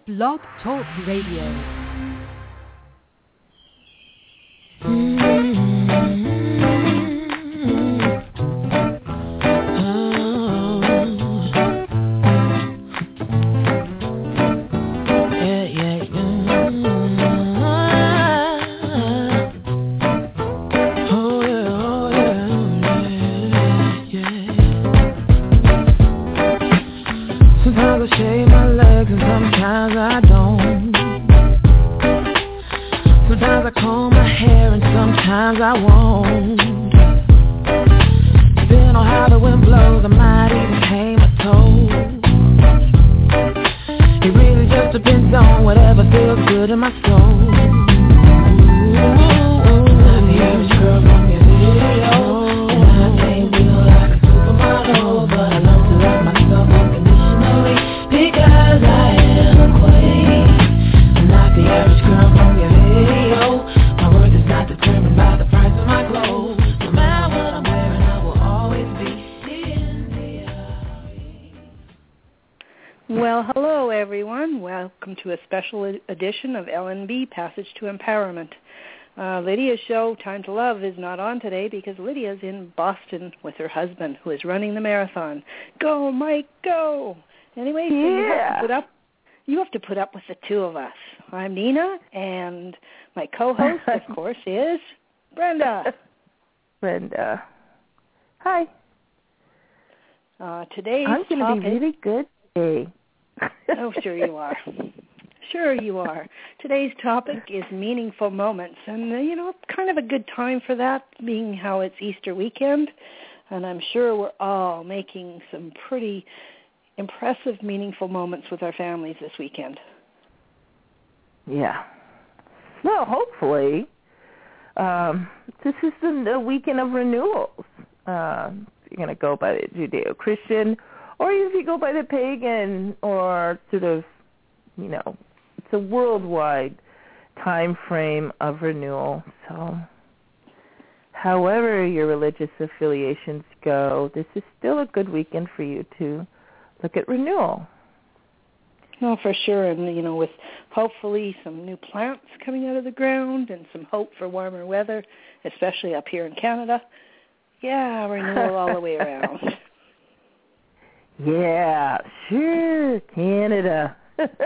Blog Talk Radio. Edition of L&B Passage to Empowerment. Lydia's show, Time to Love, is not on today because Lydia's in Boston with her husband, who is running the marathon. Go, Mike, go! Anyway, so you have to put up with the two of us. I'm Nina, and my co-host, of course, is Brenda. Brenda. Hi. Today's I'm going to be really good today. Oh, sure you are. Sure you are. Today's topic is meaningful moments, and, kind of a good time for that, being how it's Easter weekend, and I'm sure we're all making some pretty impressive, meaningful moments with our families this weekend. Yeah. Well, hopefully. This is the weekend of renewals. You're going to go by the Judeo-Christian, or if you go by the pagan, or sort of, it's a worldwide time frame of renewal. So however your religious affiliations go, this is still a good weekend for you to look at renewal. No, for sure. And, with hopefully some new plants coming out of the ground and some hope for warmer weather, especially up here in Canada. Yeah, renewal all the way around. Yeah, sure, Canada.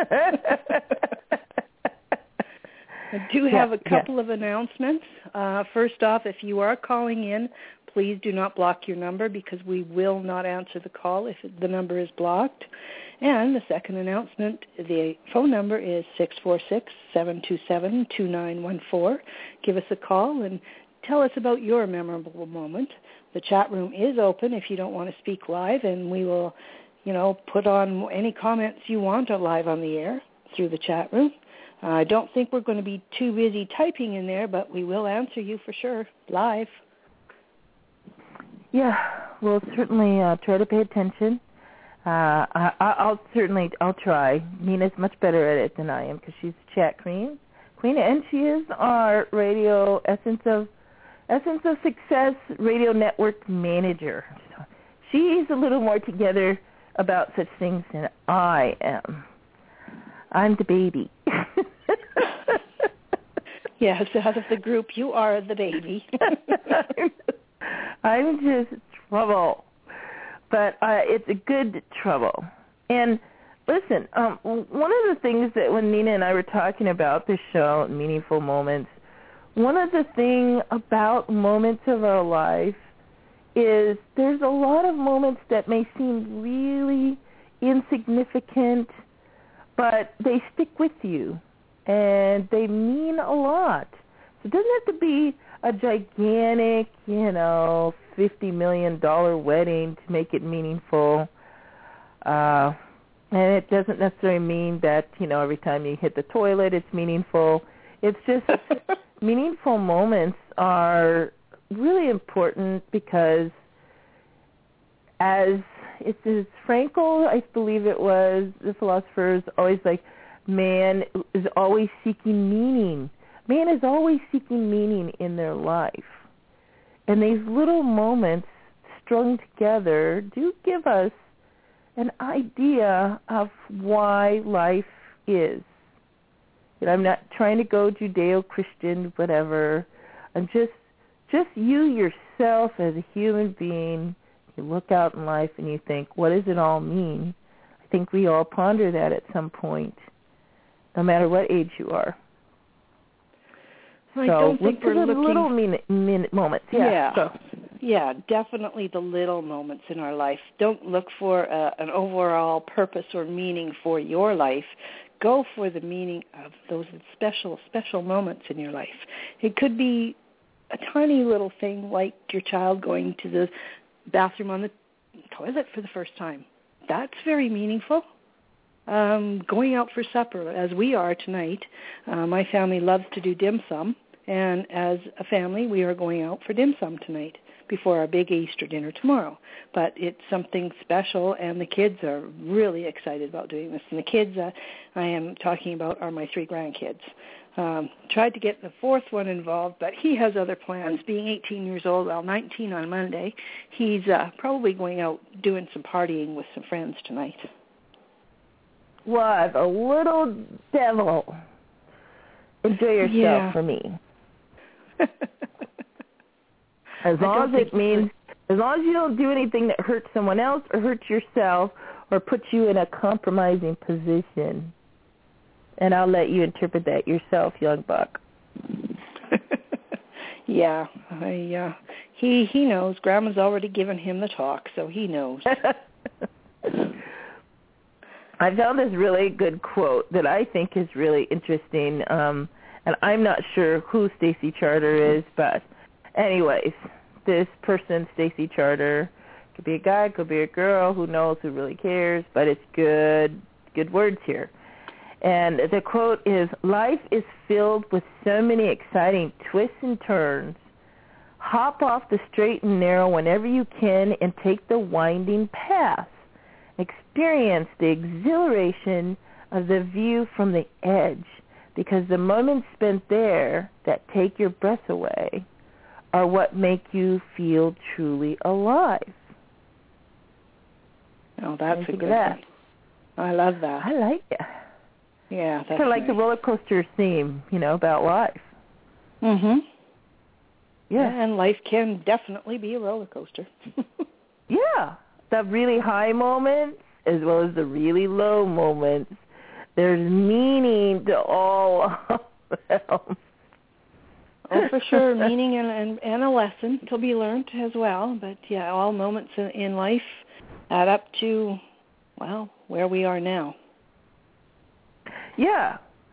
I do have a couple of announcements. First off, if you are calling in, please do not block your number because we will not answer the call if the number is blocked. And the second announcement, the phone number is 646-727-2914. Give us a call and tell us about your memorable moment. The chat room is open if you don't want to speak live, and we will, put on any comments you want live on the air through the chat room. I don't think we're going to be too busy typing in there, but we will answer you for sure live. Yeah, we'll certainly try to pay attention. I'll try. Nina's much better at it than I am because she's a chat queen, and she is our radio Essence of Success radio network manager. So she's a little more together about such things than I am. I'm the baby. Yes, out of the group, you are the baby. I'm just trouble, but it's a good trouble. And listen, one of the things that when Nina and I were talking about this show, Meaningful Moments, one of the things about moments of our life is there's a lot of moments that may seem really insignificant, but they stick with you, and they mean a lot. So it doesn't have to be a gigantic, $50 million wedding to make it meaningful. And it doesn't necessarily mean that, every time you hit the toilet it's meaningful. It's just meaningful moments are really important because as Frankl, I believe it was, the philosopher is always like, man is always seeking meaning. Man is always seeking meaning in their life. And these little moments strung together do give us an idea of why life is. And I'm not trying to go Judeo-Christian, whatever. I'm just you yourself as a human being. You look out in life and you think, what does it all mean? I think we all ponder that at some point, no matter what age you are. I don't think we're looking... little minute moments. Yeah, definitely the little moments in our life. Don't look for an overall purpose or meaning for your life. Go for the meaning of those special, special moments in your life. It could be a tiny little thing like your child going to the bathroom on the toilet for the first time. That's very meaningful. Going out for supper, as we are tonight. My family loves to do dim sum, and as a family, we are going out for dim sum tonight before our big Easter dinner tomorrow. But it's something special, and the kids are really excited about doing this. And the kids I am talking about are my 3 grandkids. Tried to get the 4th one involved, but he has other plans. Being 18 years old, 19 on Monday, he's probably going out doing some partying with some friends tonight. What a little devil. Enjoy yourself for me. As long as you don't do anything that hurts someone else or hurts yourself or puts you in a compromising position. And I'll let you interpret that yourself, young buck. Yeah, he knows. Grandma's already given him the talk, so he knows. I found this really good quote that I think is really interesting, and I'm not sure who Stacey Charter is, but anyways, this person, Stacey Charter, could be a guy, could be a girl, who knows, who really cares, but it's good words here. And the quote is, life is filled with so many exciting twists and turns. Hop off the straight and narrow whenever you can and take the winding path. Experience the exhilaration of the view from the edge, because the moments spent there that take your breath away are what make you feel truly alive. Oh, that's a good one. I love that. I like it. Yeah, that's kind of like the roller coaster theme, about life. Mhm. Yeah, and life can definitely be a roller coaster. Yeah, the really high moments as well as the really low moments. There's meaning to all of them. Oh, for sure, meaning and a lesson to be learned as well. But yeah, all moments in life add up to, well, where we are now. Yeah.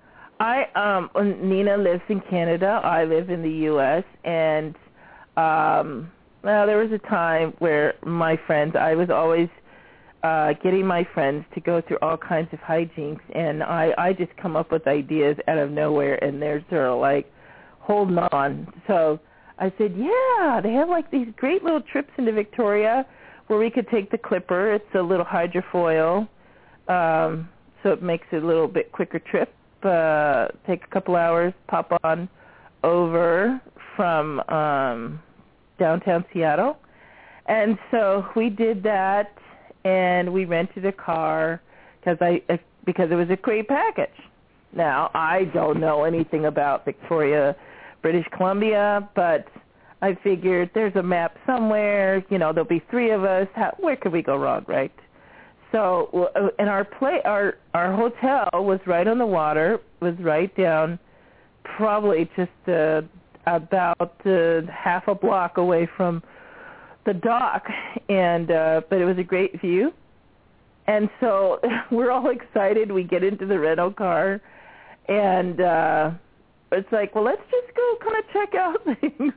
Nina lives in Canada. I live in the U.S. And there was a time where my friends, I was always getting my friends to go through all kinds of hijinks, and I just come up with ideas out of nowhere, and they're sort of like holding on. So I said, yeah, they have like these great little trips into Victoria where we could take the Clipper. It's a little hydrofoil. So it makes it a little bit quicker trip. Take a couple hours, pop on over from downtown Seattle. And so we did that, and we rented a car because it was a great package. Now, I don't know anything about Victoria, British Columbia, but I figured there's a map somewhere. There'll be 3 of us. Where could we go wrong, right? So, and our hotel was right on the water, was right down, probably just about half a block away from the dock, and but it was a great view. And so we're all excited. We get into the rental car, and it's like, well, let's just go kind of check out things.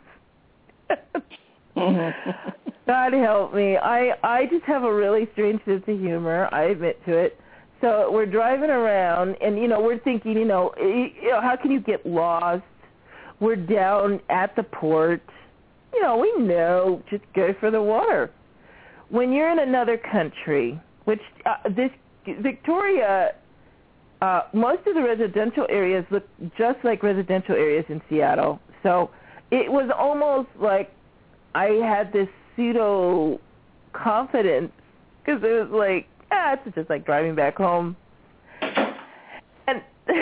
God help me. I just have a really strange sense of humor. I admit to it. So we're driving around, and, we're thinking, how can you get lost? We're down at the port. We know, just go for the water. When you're in another country, which this Victoria, most of the residential areas look just like residential areas in Seattle. So it was almost like I had this pseudo confidence because it was like, it's just like driving back home. And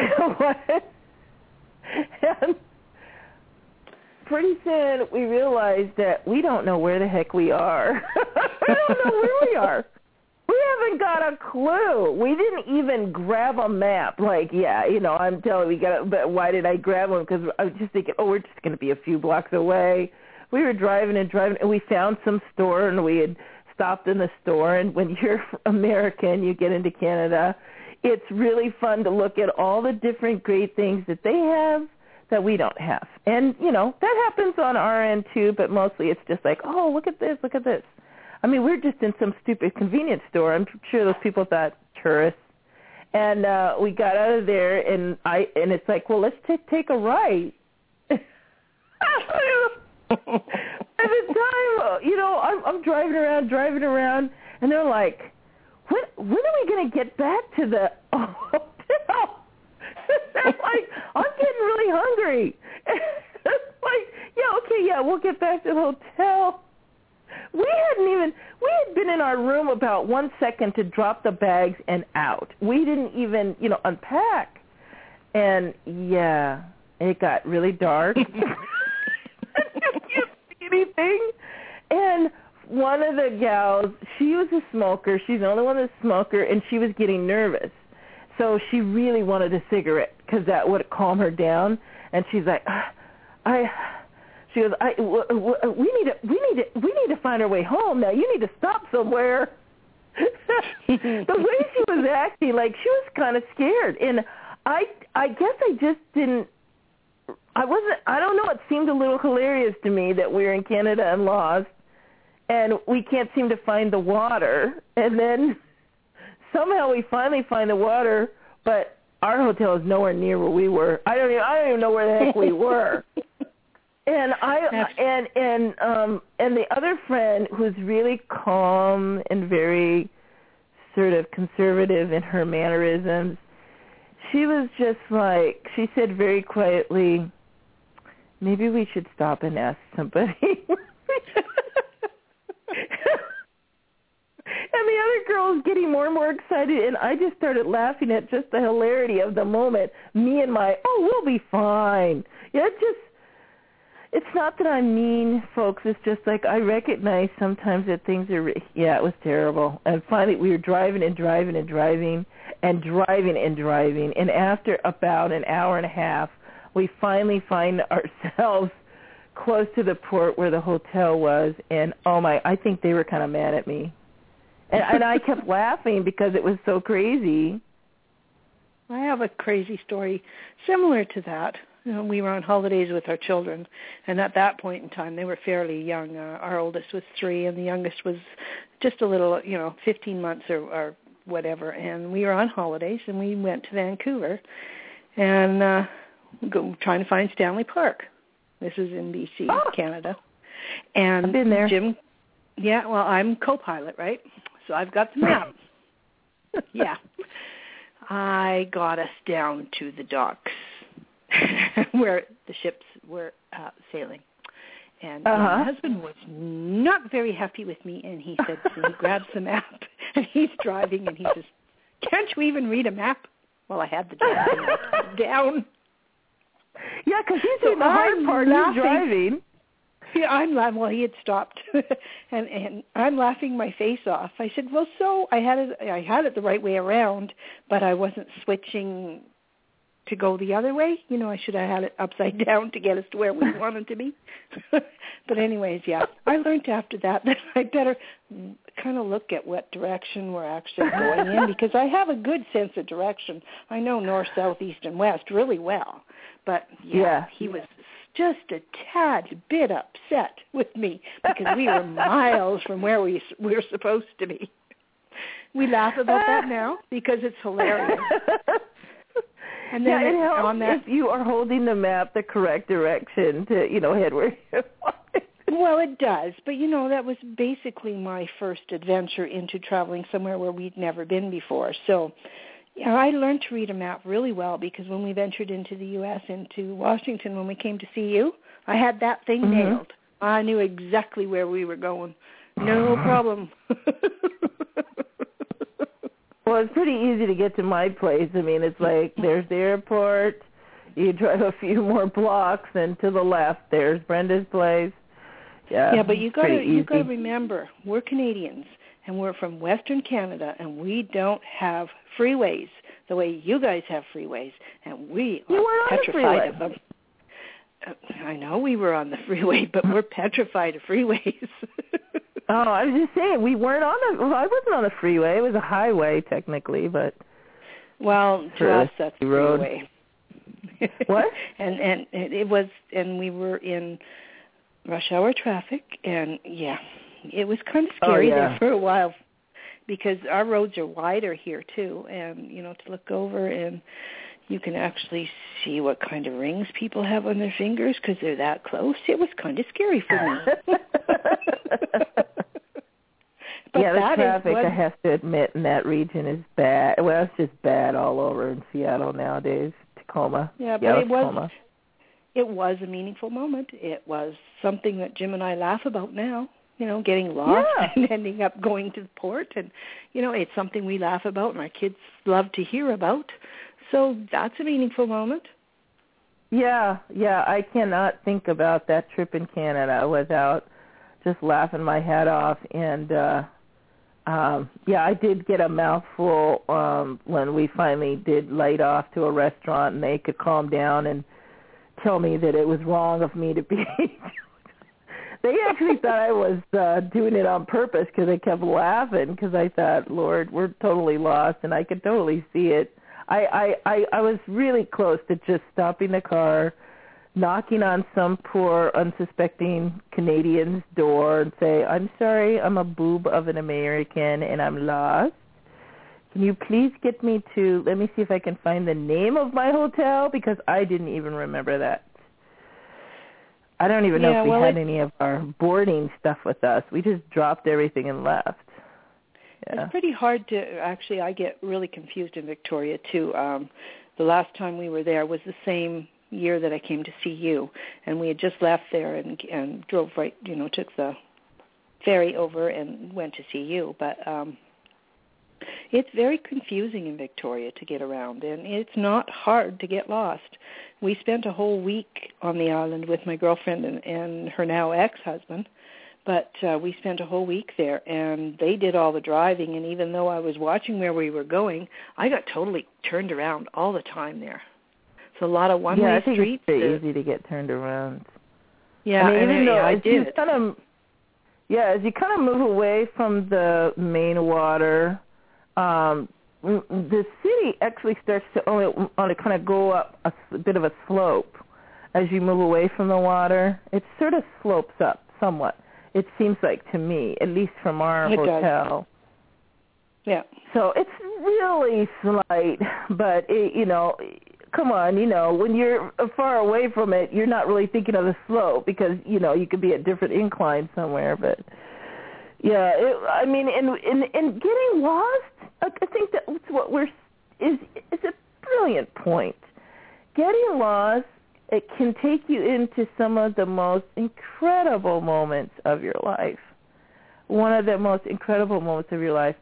pretty soon we realized that we don't know where the heck we are. We don't know where we are. We haven't got a clue. We didn't even grab a map. Like, I'm telling you, but why did I grab one? Because I was just thinking, we're just going to be a few blocks away. We were driving, and we found some store, and we had stopped in the store. And when you're American, you get into Canada, it's really fun to look at all the different great things that they have that we don't have. And, that happens on our end too, but mostly it's just like, oh, look at this, look at this. I mean, we're just in some stupid convenience store. I'm sure those people thought tourists. And we got out of there, and it's like, well, let's take a right. At the time, I'm driving around, and they're like, when are we going to get back to the hotel? I'm like, I'm getting really hungry. It's like, we'll get back to the hotel. We had been in our room about 1 second to drop the bags and out. We didn't even, unpack. And, it got really dark. You can't see anything. And one of the gals, she was a smoker. She's the only one that's a smoker, and she was getting nervous. So she really wanted a cigarette because that would calm her down. And she's like, she goes, we need to find our way home. Now you need to stop somewhere. The way she was acting, like she was kind of scared. And I guess I just didn't. I don't know. It seemed a little hilarious to me that we're in Canada and lost, and we can't seem to find the water. And then somehow we finally find the water, but our hotel is nowhere near where we were. I don't even know where the heck we were. And and the other friend who's really calm and very sort of conservative in her mannerisms, she was just like, she said very quietly, maybe we should stop and ask somebody. And the other girl was getting more and more excited, and I just started laughing at just the hilarity of the moment. Me and my, we'll be fine. It's not that I'm mean, folks. It's just like I recognize sometimes that things are, it was terrible. And finally we were driving. And after about an hour and a half, we finally find ourselves close to the port where the hotel was. And, I think they were kind of mad at me. And I kept laughing because it was so crazy. I have a crazy story similar to that. We were on holidays with our children, and at that point in time, they were fairly young. Our oldest was 3, and the youngest was just a little, 15 months or whatever. And we were on holidays, and we went to Vancouver and trying to find Stanley Park. This is in BC, Canada. And I've been there. Jim, I'm co-pilot, right? So I've got the map. Yeah. I got us down to the docks where the ships were sailing. And my husband was not very happy with me, and he said, so he grabs the map, and he's driving, and he says, can't you even read a map? Well, I had the damn thing down. Yeah, because he's doing the hard part. He's driving. Yeah, I'm laughing. Well, he had stopped, and I'm laughing my face off. I said, well, so I had it the right way around, but I wasn't switching to go the other way. I should have had it upside down to get us to where we wanted to be. But anyways, I learned after that I better kind of look at what direction we're actually going in, because I have a good sense of direction. I know north, south, east, and west really well. But, he was just a tad bit upset with me because we were miles from where we were supposed to be. We laugh about that now because it's hilarious. And then it helps if you are holding the map the correct direction to, head where you want. Well, it does. But, that was basically my first adventure into traveling somewhere where we'd never been before. So, I learned to read a map really well because when we ventured into the U.S., into Washington, when we came to see you, I had that thing nailed. I knew exactly where we were going. No problem. Well, it's pretty easy to get to my place. I mean, it's like there's the airport. You drive a few more blocks, and to the left, there's Brenda's place. Yeah, but you got to remember, we're Canadians, and we're from Western Canada, and we don't have freeways the way you guys have freeways, and we are petrified of them. I know we were on the freeway, but we're petrified of freeways. Oh, I was just saying, we weren't on the. Well, I wasn't on the freeway. It was a highway technically, but. Well, to us, that's the road. Freeway. What? and it was, and we were in rush hour traffic, and yeah, it was kind of scary there for a while because our roads are wider here too, and to look over and you can actually see what kind of rings people have on their fingers because they're that close. It was kind of scary for me. But yeah, the traffic, I have to admit, in that region is bad. Well, it's just bad all over in Seattle nowadays, Tacoma. Yeah, but it was a meaningful moment. It was something that Jim and I laugh about now, getting lost and ending up going to the port. And, it's something we laugh about and our kids love to hear about. So that's a meaningful moment. Yeah, I cannot think about that trip in Canada without just laughing my head off. And, I did get a mouthful when we finally did light off to a restaurant and they could calm down and tell me that it was wrong of me to be. They actually thought I was doing it on purpose because I kept laughing because I thought, Lord, we're totally lost, and I could totally see it. I was really close to just stopping the car, knocking on some poor, unsuspecting Canadian's door and say, I'm sorry, I'm a boob of an American and I'm lost. Can you please get me to, let me see if I can find the name of my hotel, because I didn't even remember that. I don't even know if we had any of our boarding stuff with us. We just dropped everything and left. Yeah. It's pretty hard to, actually, I get really confused in Victoria, too. The last time we were there was the same year that I came to see you, and we had just left there and drove right, took the ferry over and went to see you. But it's very confusing in Victoria to get around, and it's not hard to get lost. We spent a whole week on the island with my girlfriend and her now ex-husband, but we spent a whole week there, and they did all the driving, and even though I was watching where we were going, I got totally turned around all the time there. It's a lot of one-way streets. Yeah, I think it's pretty easy to get turned around. Yeah, I mean, I did. As you kind of move away from the main water, the city actually starts to only kind of go up a bit of a slope as you move away from the water. It sort of slopes up somewhat. It seems like to me, at least from our hotel. Does. Yeah. So it's really slight, but come on, when you're far away from it, you're not really thinking of the slope because, you could be at different inclines somewhere. But, yeah, in getting lost, I think that's what is a brilliant point. Getting lost, it can take you into some of the most incredible moments of your life. One of the most incredible moments of your life.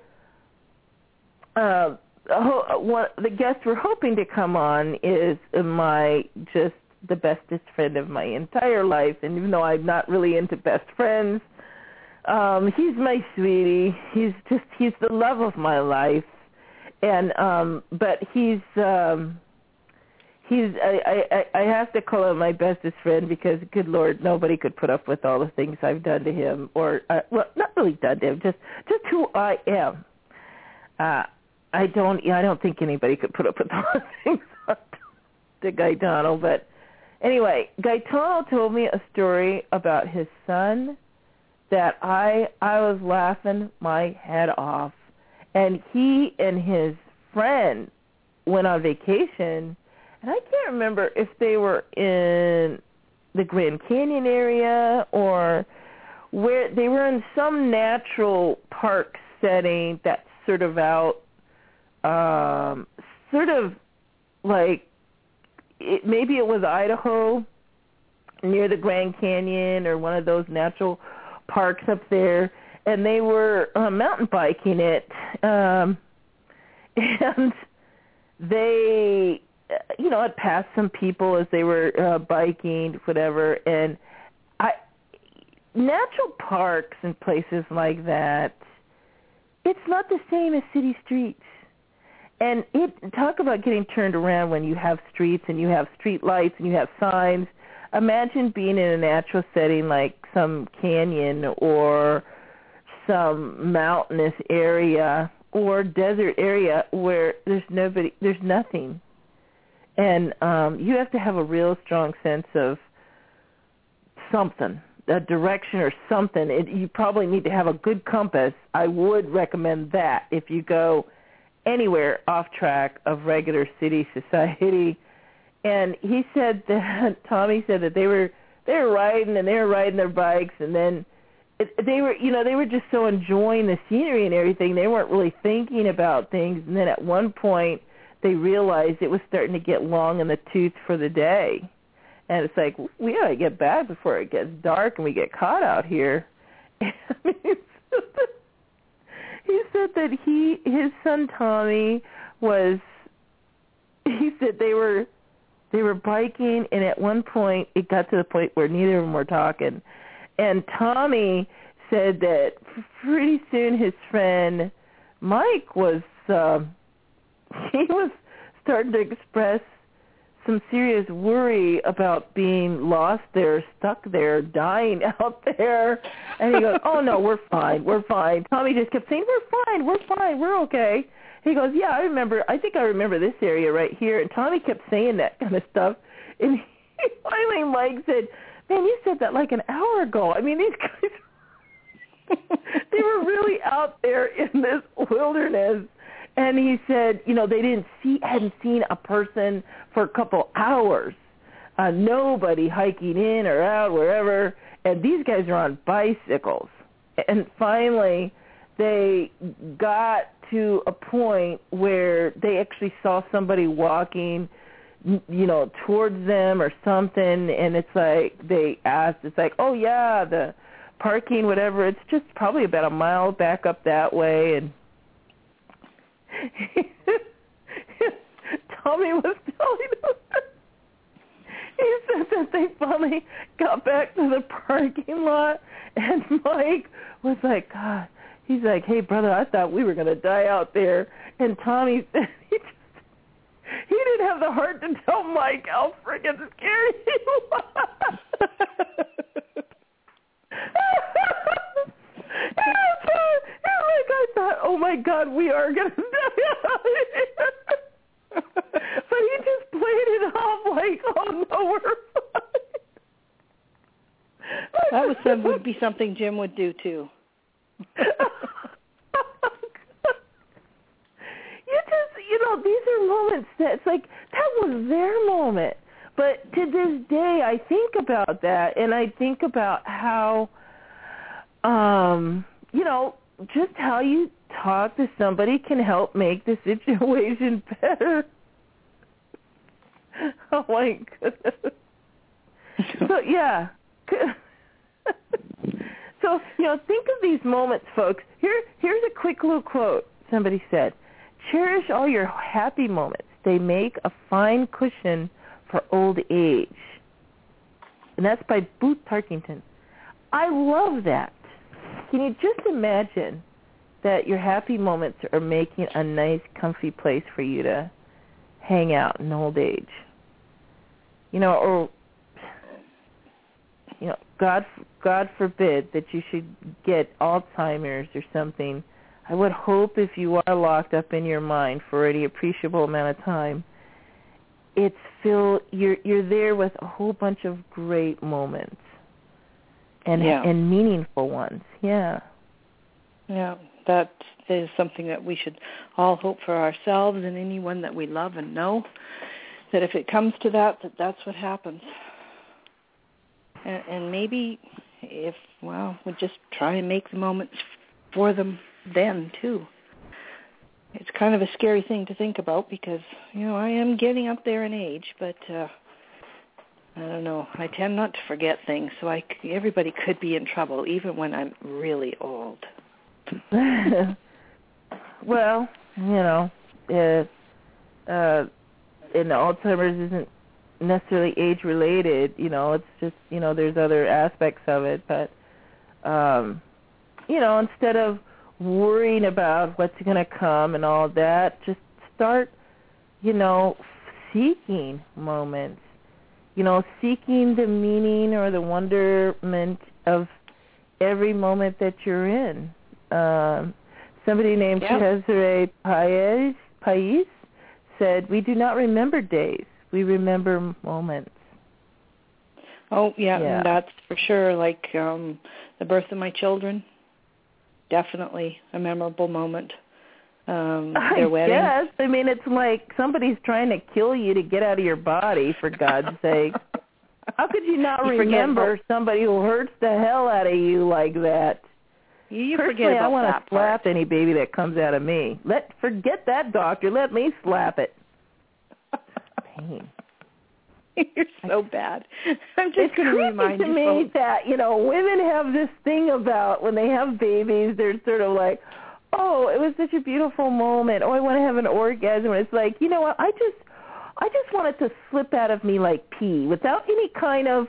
The guest we're hoping to come on is just the bestest friend of my entire life, and even though I'm not really into best friends, he's my sweetie. He's the love of my life, and but I have to call him my bestest friend because, good Lord, nobody could put up with all the things I've done to him, or not really done to him, just who I am. I don't think anybody could put up with all the things to Gaetano. But anyway, Gaetano told me a story about his son that I was laughing my head off. And he and his friend went on vacation, and I can't remember if they were in the Grand Canyon area or where they were in some natural park setting that's sort of out, sort of like maybe it was Idaho near the Grand Canyon or one of those natural parks up there, and they were mountain biking it. And they, had passed some people as they were biking, whatever, and natural parks and places like that, it's not the same as city streets. And talk about getting turned around when you have streets and you have street lights and you have signs. Imagine being in a natural setting like some canyon or some mountainous area or desert area where there's nothing. And you have to have a real strong sense of something, a direction or something. You probably need to have a good compass. I would recommend that if you go anywhere off track of regular city society. And he said that, Tommy said that they were riding their bikes, and then they were just so enjoying the scenery and everything. They weren't really thinking about things. And then at one point they realized it was starting to get long in the tooth for the day. And it's like, we gotta get back before it gets dark and we get caught out here. And he said that his son Tommy he said they were biking, and at one point it got to the point where neither of them were talking. And Tommy said that pretty soon his friend Mike was starting to express some serious worry about being lost there, stuck there, dying out there. And he goes, oh, no, we're fine. Tommy just kept saying, we're fine, we're okay. He goes, yeah, I think I remember this area right here. And Tommy kept saying that kind of stuff. And finally Mike said, man, you said that like an hour ago. I mean, these guys, they were really out there in this wilderness. And he said, they hadn't seen a person for a couple hours, nobody hiking in or out, wherever, and these guys are on bicycles. And finally, they got to a point where they actually saw somebody walking, towards them or something, and it's like, they asked, it's like, oh yeah, the parking, whatever, it's just probably about a mile back up that way, and Tommy was telling us, he said that they finally got back to the parking lot, and Mike was like, God, he's like, hey, brother, I thought we were going to die out there. And Tommy said he didn't have the heart to tell Mike how friggin' scary he was. I thought, oh my God, we are going to die out here. But he just played it off like, oh no, we're fine. That would be something Jim would do too. These are moments that it's like, that was their moment. But to this day, I think about that, and I think about how, just how you talk to somebody can help make the situation better. Oh my goodness. So yeah. So, think of these moments, folks. Here's a quick little quote somebody said. Cherish all your happy moments. They make a fine cushion for old age. And that's by Booth Tarkington. I love that. Can you just imagine that your happy moments are making a nice, comfy place for you to hang out in old age? God forbid that you should get Alzheimer's or something. I would hope if you are locked up in your mind for any appreciable amount of time, you're there with a whole bunch of great moments and meaningful ones. Yeah. Yeah, that is something that we should all hope for ourselves and anyone that we love and know, that if it comes to that's what happens. And maybe we just try and make the moments for them then, too. It's kind of a scary thing to think about because, I am getting up there in age, but I don't know. I tend not to forget things, so everybody could be in trouble, even when I'm really old. Well, and Alzheimer's isn't necessarily age-related. It's just, there's other aspects of it. But, instead of worrying about what's going to come and all that, just start, seeking moments. Seeking the meaning or the wonderment of every moment that you're in. Somebody named Cesare Pais said, "We do not remember days. We remember moments." Oh, yeah. And that's for sure. Like the birth of my children, definitely a memorable moment. Their wedding. Yes. I mean, it's like somebody's trying to kill you to get out of your body, for God's sake. How could you not remember somebody who hurts the hell out of you like that? You Personally, forget about I want that to slap any baby that comes out of me. Forget that, doctor. Let me slap it. Pain. You're so bad. I'm just going to remind you. It's creepy to me that, women have this thing about when they have babies, they're sort of like, oh, it was such a beautiful moment. Oh, I want to have an orgasm. And it's like, you know what? I just want it to slip out of me like pee without any kind of,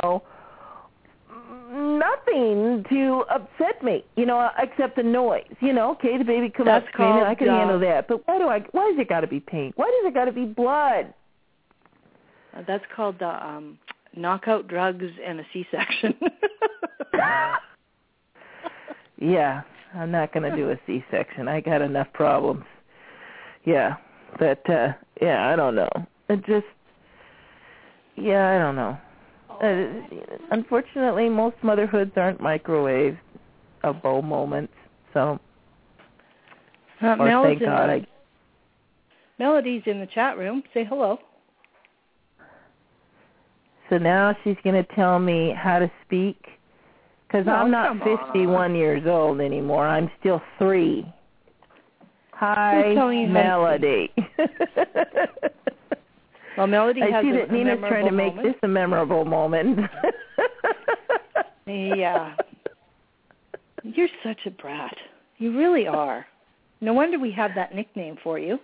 nothing to upset me, except the noise. Okay, the baby comes out screaming, I can handle that. But why does it got to be pain? Why does it got to be blood? That's called knockout drugs and a C-section. Yeah, I'm not going to do a C-section. I got enough problems. Yeah, but, I don't know. I don't know. Unfortunately, most motherhoods aren't microwave bow moments, so thank God. Melody's in the chat room. Say hello. So now she's going to tell me how to speak, because I'm not 51 years old anymore. I'm still 3. Hi, Melody. Well, Melody has I see that Nina's trying to make this a memorable moment. Yeah. You're such a brat. You really are. No wonder we have that nickname for you.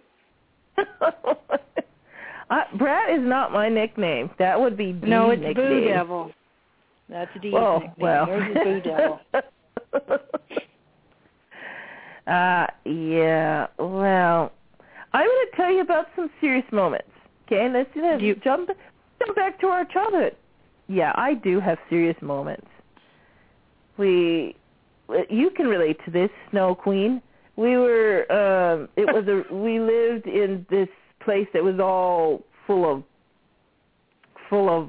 Brat is not my nickname. That would be Dee's No, it's nickname. Boo Devil. That's Dee's nickname. Well. Yours is Boo Devil. Yeah. Well, I'm going to tell you about some serious moments. Okay, let's jump back to our childhood. Yeah, I do have serious moments. You can relate to this, Snow Queen. We were, we lived in this place that was all full of,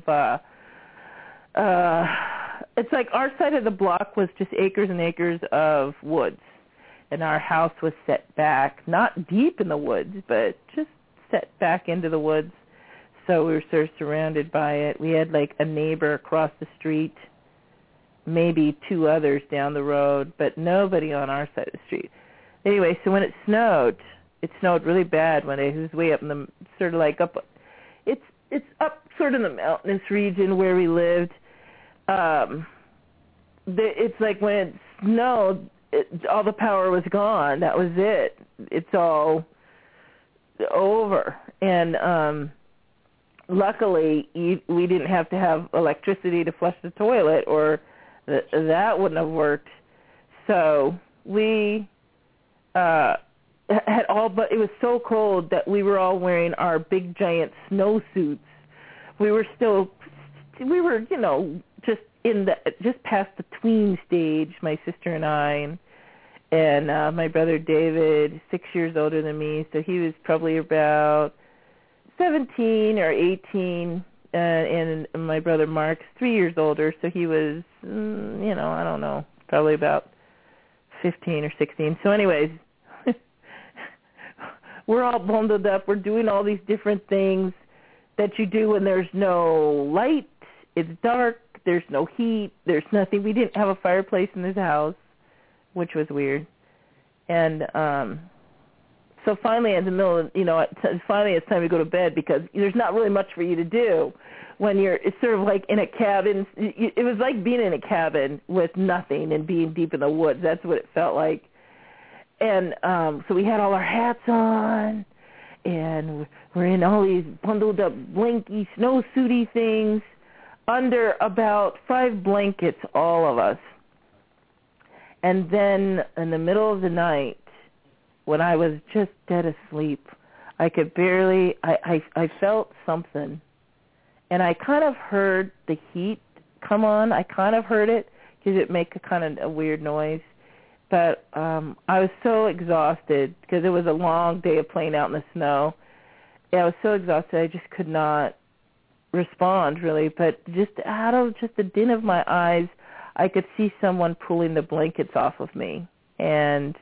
it's like our side of the block was just acres and acres of woods. And our house was set back, not deep in the woods, but just set back into the woods. So we were sort of surrounded by it. We had like a neighbor across the street, maybe 2 others down the road, but nobody on our side of the street. Anyway, so when it snowed really bad when it was way up in the, sort of like up, it's up sort of in the mountainous region where we lived. It's like when it snowed, all the power was gone. That was it. It's all over. And luckily, we didn't have to have electricity to flush the toilet, or that wouldn't have worked. So we had but it was so cold that we were all wearing our big giant snowsuits. We were, just past the tween stage, my sister and I, and my brother David, 6 years older than me, so he was probably about 17 or 18, and my brother Mark's 3 years older, so he was, I don't know, probably about 15 or 16. So anyways, we're all bundled up. We're doing all these different things that you do when there's no light, it's dark, there's no heat, there's nothing. We didn't have a fireplace in this house, which was weird. And so finally in the middle of, finally it's time to go to bed because there's not really much for you to do when it's sort of like in a cabin. It was like being in a cabin with nothing and being deep in the woods. That's what it felt like. And so we had all our hats on, and we're in all these bundled up blanky, snowsuity things under about 5 blankets, all of us. And then in the middle of the night, when I was just dead asleep, I could barely, I felt something. And I kind of heard the heat come on. I kind of heard it because it make a kind of a weird noise. But I was so exhausted because it was a long day of playing out in the snow. And I was so exhausted I just could not respond really. But just out of just the din of my eyes, I could see someone pulling the blankets off of me. And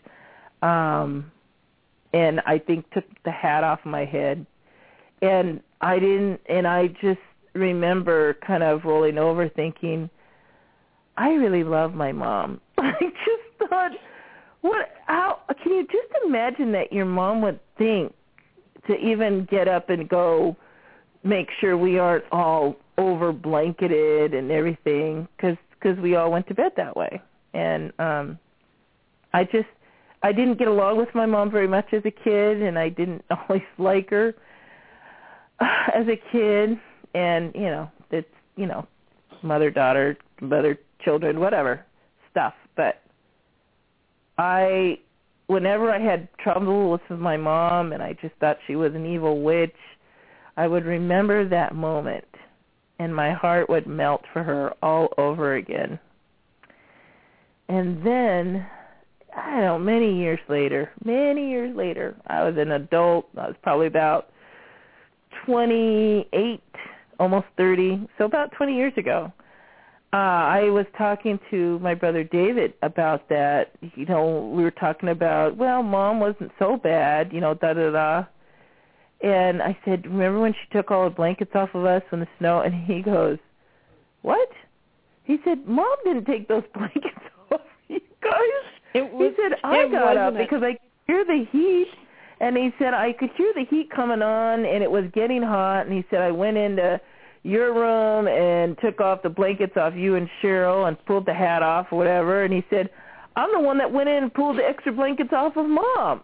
I think took the hat off my head. And I just remember kind of rolling over thinking, I really love my mom. I just thought, how can you just imagine that your mom would think to even get up and go make sure we aren't all over blanketed and everything, because we all went to bed that way. And I didn't get along with my mom very much as a kid, and I didn't always like her as a kid. And, it's, mother-daughter, mother-children, whatever stuff. But whenever I had trouble with my mom and I just thought she was an evil witch, I would remember that moment, and my heart would melt for her all over again. And then, I don't know, many years later, I was an adult. I was probably about 28, almost 30, so about 20 years ago. I was talking to my brother David about that. We were talking about, well, Mom wasn't so bad, da-da-da. And I said, remember when she took all the blankets off of us in the snow? And he goes, what? He said, Mom didn't take those blankets off you guys. He said, I got up because I could hear the heat. And he said, I could hear the heat coming on, and it was getting hot. And he said, I went into your room and took off the blankets off you and Cheryl and pulled the hat off or whatever. And he said, I'm the one that went in and pulled the extra blankets off of Mom.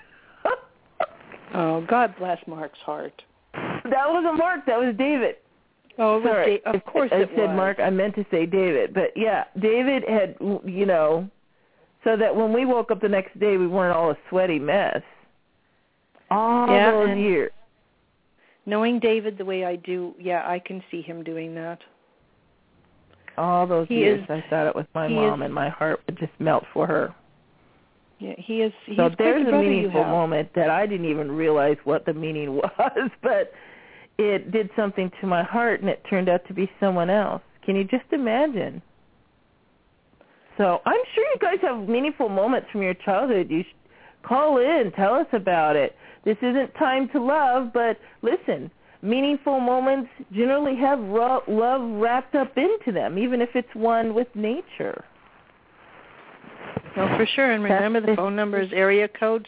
Oh, God bless Mark's heart. That wasn't Mark. That was David. Oh, it was Sorry. Of course I it was. said Mark. I meant to say David. But, yeah, David had, so that when we woke up the next day, we weren't all a sweaty mess. All those years. Knowing David the way I do, I can see him doing that. All those years I thought it was my mom, and my heart would just melt for her. Yeah, he's so quite there's the a brother meaningful moment that I didn't even realize what the meaning was, but it did something to my heart, and it turned out to be someone else. Can you just imagine? So I'm sure you guys have meaningful moments from your childhood. You should call in, tell us about it. This isn't time to love, but listen, meaningful moments generally have love wrapped up into them, even if it's one with nature. No, for sure. And remember, the phone number is area code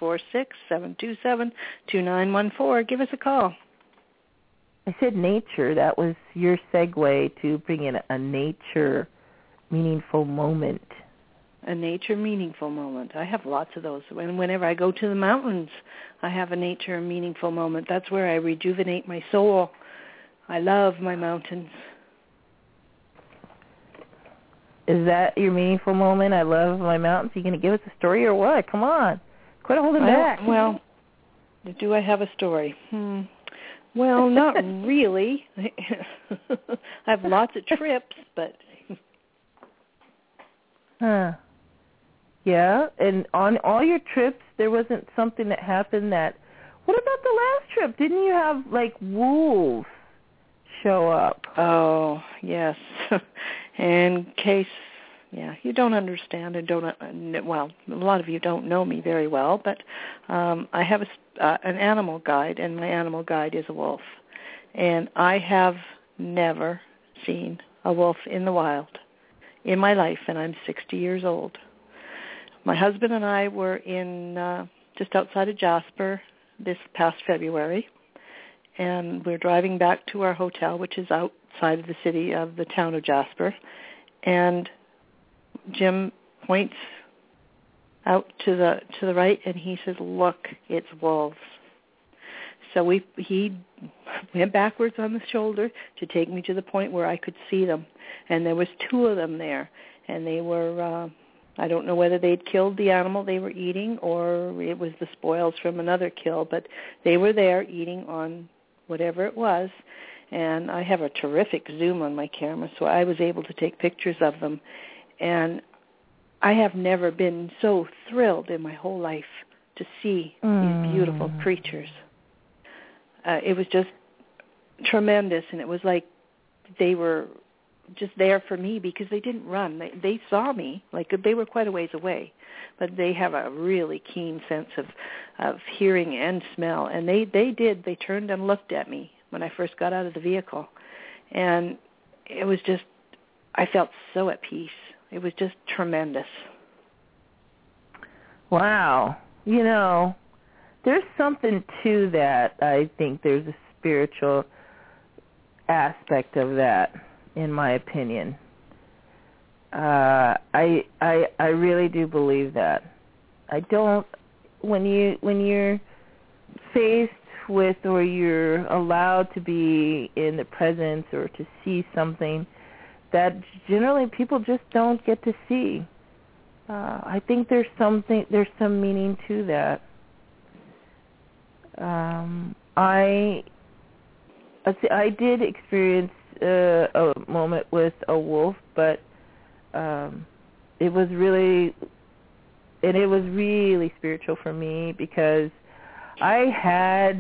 646-727-2914. Give us a call. I said nature. That was your segue to bring in a nature meaningful moment. A nature meaningful moment. I have lots of those. Whenever I go to the mountains, I have a nature meaningful moment. That's where I rejuvenate my soul. I love my mountains. Is that your meaningful moment? I love my mountains. Are you going to give us a story or what? Come on. Quit holding back. Well, do I have a story? Well, not really. I have lots of trips, but... Huh. Yeah, and on all your trips, there wasn't something that happened that... What about the last trip? Didn't you have, wolves show up? Oh, yes. In case, you don't understand and a lot of you don't know me very well, but I have an animal guide, and my animal guide is a wolf. And I have never seen a wolf in the wild in my life, and I'm 60 years old. My husband and I were in just outside of Jasper this past February, and we're driving back to our hotel, which is outside of the town of Jasper, and Jim points out to the right, and he says, "Look, it's wolves." So he went backwards on the shoulder to take me to the point where I could see them, and there was 2 of them there, and they were I don't know whether they'd killed the animal they were eating or it was the spoils from another kill, but they were there eating on whatever it was, and I have a terrific zoom on my camera, so I was able to take pictures of them, and I have never been so thrilled in my whole life to see these beautiful creatures. It was just tremendous, and it was like they were just there for me because they didn't run. They saw me, like they were quite a ways away, but they have a really keen sense of hearing and smell, and they did. They turned and looked at me when I first got out of the vehicle, and it was just, I felt so at peace. It was just tremendous. Wow. You know, there's something to that. I think there's a spiritual aspect of that, in my opinion. I really do believe that. I don't, when you're faced with, or you're allowed to be in the presence or to see something that generally people just don't get to see, I think there's some meaning to that. I did experience a moment with a wolf, but it was really spiritual for me, because I had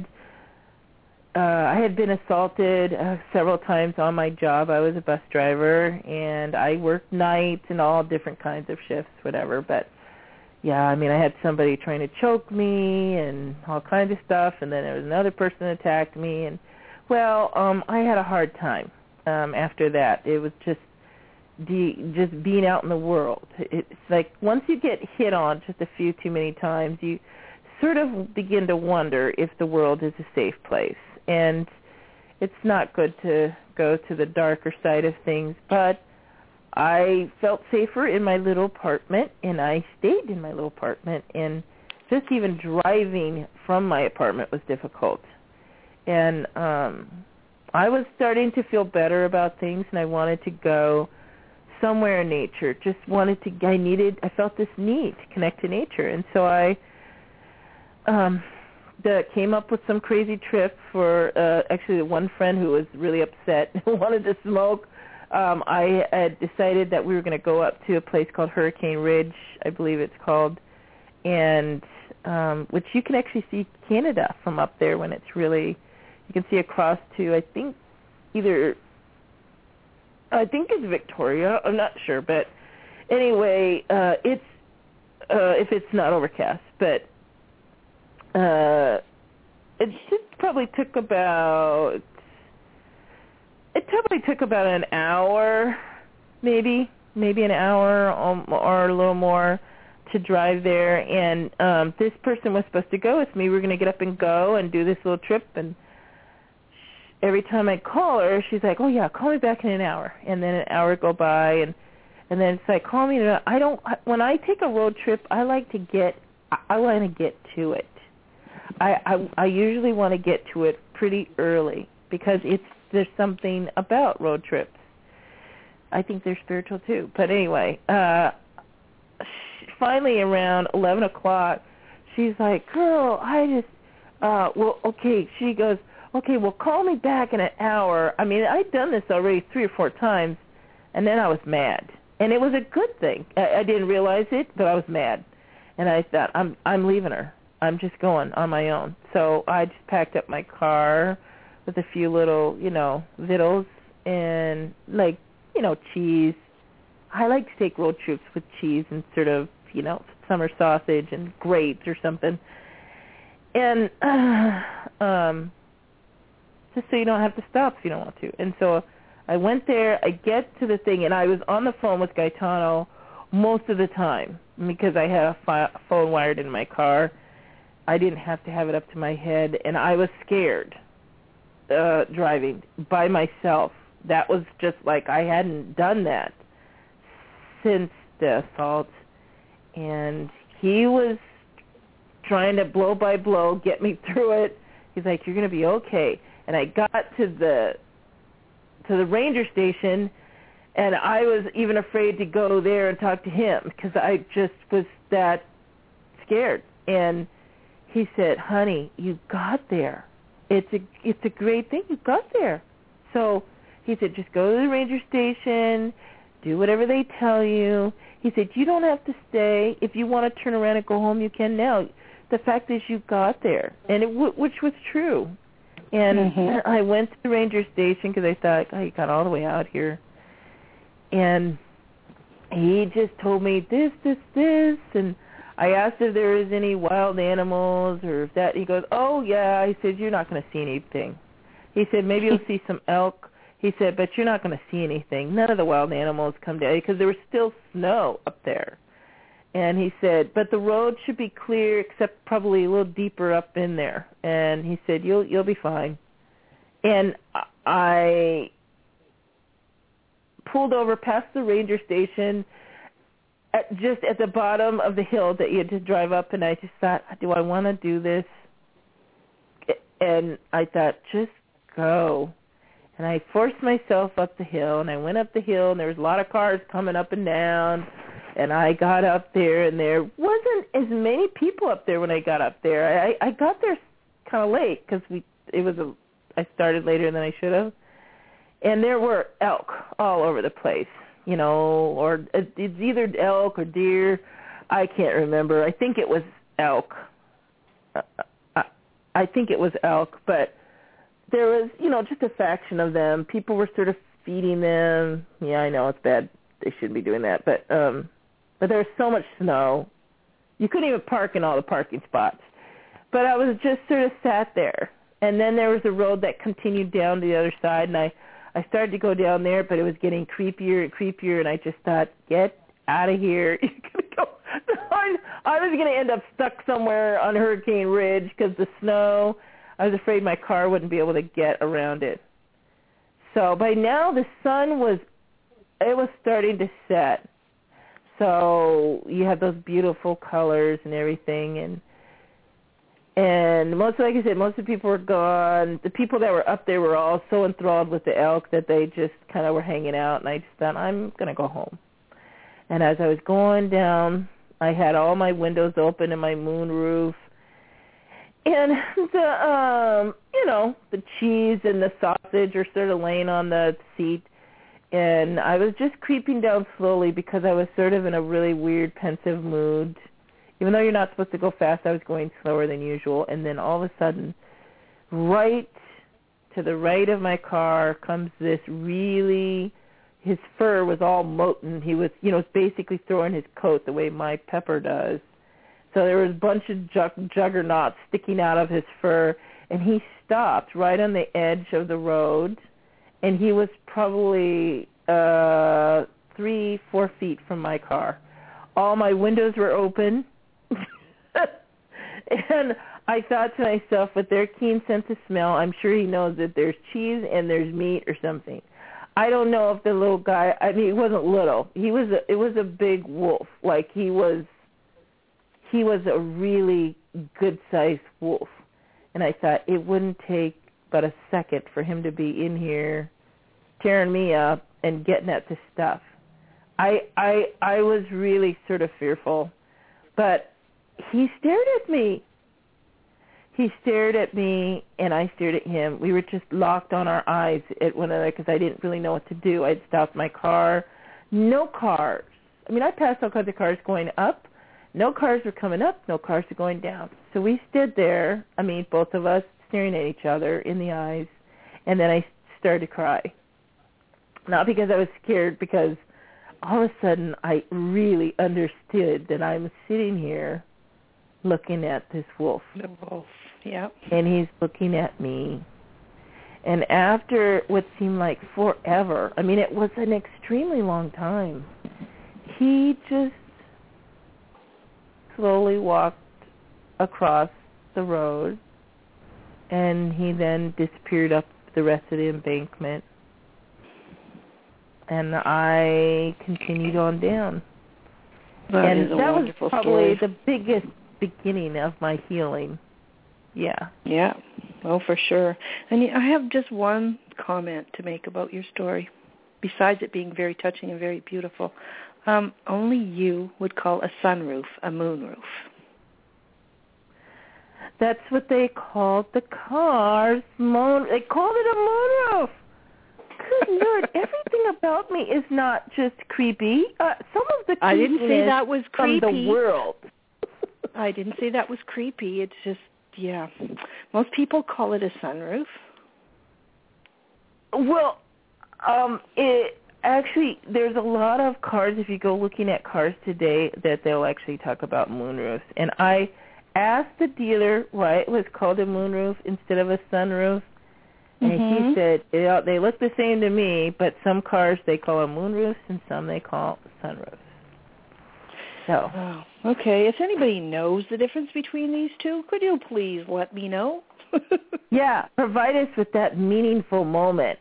been assaulted several times on my job. I was a bus driver, and I worked nights and all different kinds of shifts, whatever. But yeah, I mean, I had somebody trying to choke me and all kinds of stuff, and then there was another person that attacked me, and well, I had a hard time after that. It was just being out in the world. It's like once you get hit on just a few too many times, you sort of begin to wonder if the world is a safe place. And it's not good to go to the darker side of things, but I felt safer in my little apartment, and I stayed in my little apartment, and just even driving from my apartment was difficult. And I was starting to feel better about things, and I wanted to go somewhere in nature. I felt this need to connect to nature, and so I came up with some crazy trip for actually one friend who was really upset and wanted to smoke. I had decided that we were going to go up to a place called Hurricane Ridge, I believe it's called, and which you can actually see Canada from up there when it's really, you can see across to, I think it's Victoria, I'm not sure, but anyway, it's if it's not overcast, but it probably took about an hour, maybe an hour or a little more to drive there. And this person was supposed to go with me. We were going to get up and go and do this little trip. And every time I call her, she's like, "Oh yeah, call me back in an hour." And then an hour go by, and then it's like, "Call me." When I take a road trip, I want to get to it. I usually want to get to it pretty early, because there's something about road trips. I think they're spiritual too. But anyway, finally around 11 o'clock, she's like, "Girl, well, okay." She goes, "Okay, well, call me back in an hour." I mean, I'd done this already 3 or 4 times, and then I was mad. And it was a good thing. I didn't realize it, but I was mad. And I thought, I'm leaving her. I'm just going on my own. So I just packed up my car with a few little, victuals and, cheese. I like to take road trips with cheese and sort of, summer sausage and grapes or something. And just so you don't have to stop if you don't want to. And so I went there. I get to the thing, and I was on the phone with Gaetano most of the time because I had a phone wired in my car. I didn't have to have it up to my head, and I was scared driving by myself. That was just like I hadn't done that since the assault. And he was trying to blow by blow get me through it. He's like, you're going to be okay. And I got to the ranger station, and I was even afraid to go there and talk to him because I just was that scared. And he said, honey, you got there. It's a great thing. You got there. So he said, just go to the ranger station, do whatever they tell you. He said, you don't have to stay. If you want to turn around and go home, you can now. The fact is you got there, and which was true. And I went to the ranger station because I thought, oh, you got all the way out here. And he just told me this, and I asked if there was any wild animals or if that. He goes, oh, yeah. He said, you're not going to see anything. He said, maybe you'll see some elk. He said, but you're not going to see anything. None of the wild animals come down because there was still snow up there. And he said, but the road should be clear except probably a little deeper up in there. And he said, you'll be fine. And I pulled over past the ranger station just at the bottom of the hill that you had to drive up, and I just thought, do I want to do this? And I thought, just go. And I forced myself up the hill, and I went up the hill, and there was a lot of cars coming up and down. And I got up there, and there wasn't as many people up there when I got up there. I got there kind of late because I started later than I should have. And there were elk all over the place, or it's either elk or deer. I can't remember. I think it was elk. I think it was elk, but there was, just a faction of them. People were sort of feeding them. Yeah, I know it's bad. They shouldn't be doing that, but there was so much snow. You couldn't even park in all the parking spots. But I was just sort of sat there. And then there was a road that continued down to the other side, and I started to go down there, but it was getting creepier and creepier, and I just thought, get out of here. I was going to end up stuck somewhere on Hurricane Ridge because the snow, I was afraid my car wouldn't be able to get around it. So by now the sun was starting to set. So you have those beautiful colors and everything, and most of the people were gone. The people that were up there were all so enthralled with the elk that they just kind of were hanging out, and I just thought, I'm going to go home. And as I was going down, I had all my windows open in my moonroof, and the cheese and the sausage are sort of laying on the seat. And I was just creeping down slowly because I was sort of in a really weird, pensive mood. Even though you're not supposed to go fast, I was going slower than usual. And then all of a sudden, right to the right of my car comes this his fur was all molten. He was, basically throwing his coat the way my Pepper does. So there was a bunch of juggernauts sticking out of his fur. And he stopped right on the edge of the road. And he was probably 3-4 feet from my car. All my windows were open. And I thought to myself, with their keen sense of smell, I'm sure he knows that there's cheese and there's meat or something. I don't know if the little guy, he wasn't little. It was a big wolf. Like he was a really good-sized wolf. And I thought it wouldn't take but a second for him to be in here tearing me up and getting at this stuff. I was really sort of fearful, but he stared at me. He stared at me, and I stared at him. We were just locked on our eyes at one another because I didn't really know what to do. I'd stopped my car. No cars. I passed all kinds of cars going up. No cars were coming up. No cars were going down. So we stood there, both of us, staring at each other in the eyes, and then I started to cry. Not because I was scared, because all of a sudden I really understood that I'm sitting here looking at this wolf. The wolf, yeah. And he's looking at me. And after what seemed like forever, it was an extremely long time, he just slowly walked across the road, and he then disappeared up the rest of the embankment. And I continued on down. That is a that wonderful was probably story. the biggest beginning of my healing. Yeah. Yeah, oh, for sure. And I have just one comment to make about your story, besides it being very touching and very beautiful. Only you would call a sunroof a moonroof. That's what they called the cars. They called it a moonroof. Good Lord, everything about me is not just creepy. Some of the creepiness I didn't say that was creepy. From the world. I didn't say that was creepy. It's just, yeah. Most people call it a sunroof. Well, actually, there's a lot of cars, if you go looking at cars today, that they'll actually talk about moonroofs. And I asked the dealer why it was called a moonroof instead of a sunroof. And he said, they look the same to me, but some cars they call them moonroofs and some they call sunroofs. So. Oh, okay. If anybody knows the difference between these two, could you please let me know? Yeah, provide us with that meaningful moment.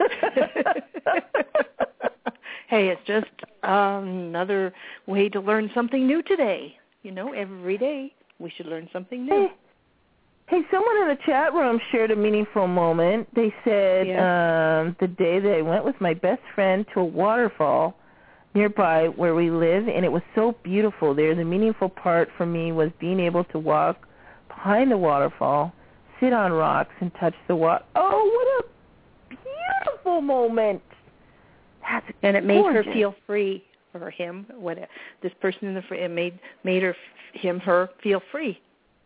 Hey, it's just another way to learn something new today. You know, every day we should learn something new. Hey, someone in the chat room shared a meaningful moment. They said, the day that I went with my best friend to a waterfall nearby where we live, and it was so beautiful there. The meaningful part for me was being able to walk behind the waterfall, sit on rocks, and touch the water. Oh, what a beautiful moment. That's and it made gorgeous. her feel free, or him, this person in the it made her feel free.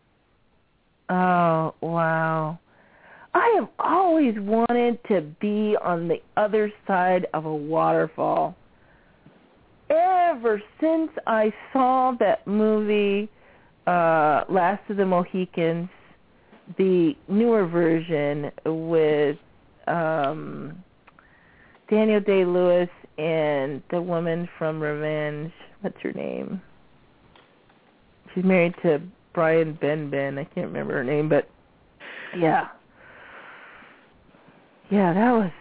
Oh, wow. I have always wanted to be on the other side of a waterfall. Ever since I saw that movie, Last of the Mohicans, the newer version with Daniel Day-Lewis and the woman from Revenge. What's her name? She's married to Brian Ben. I can't remember her name, but yeah. Yeah, that was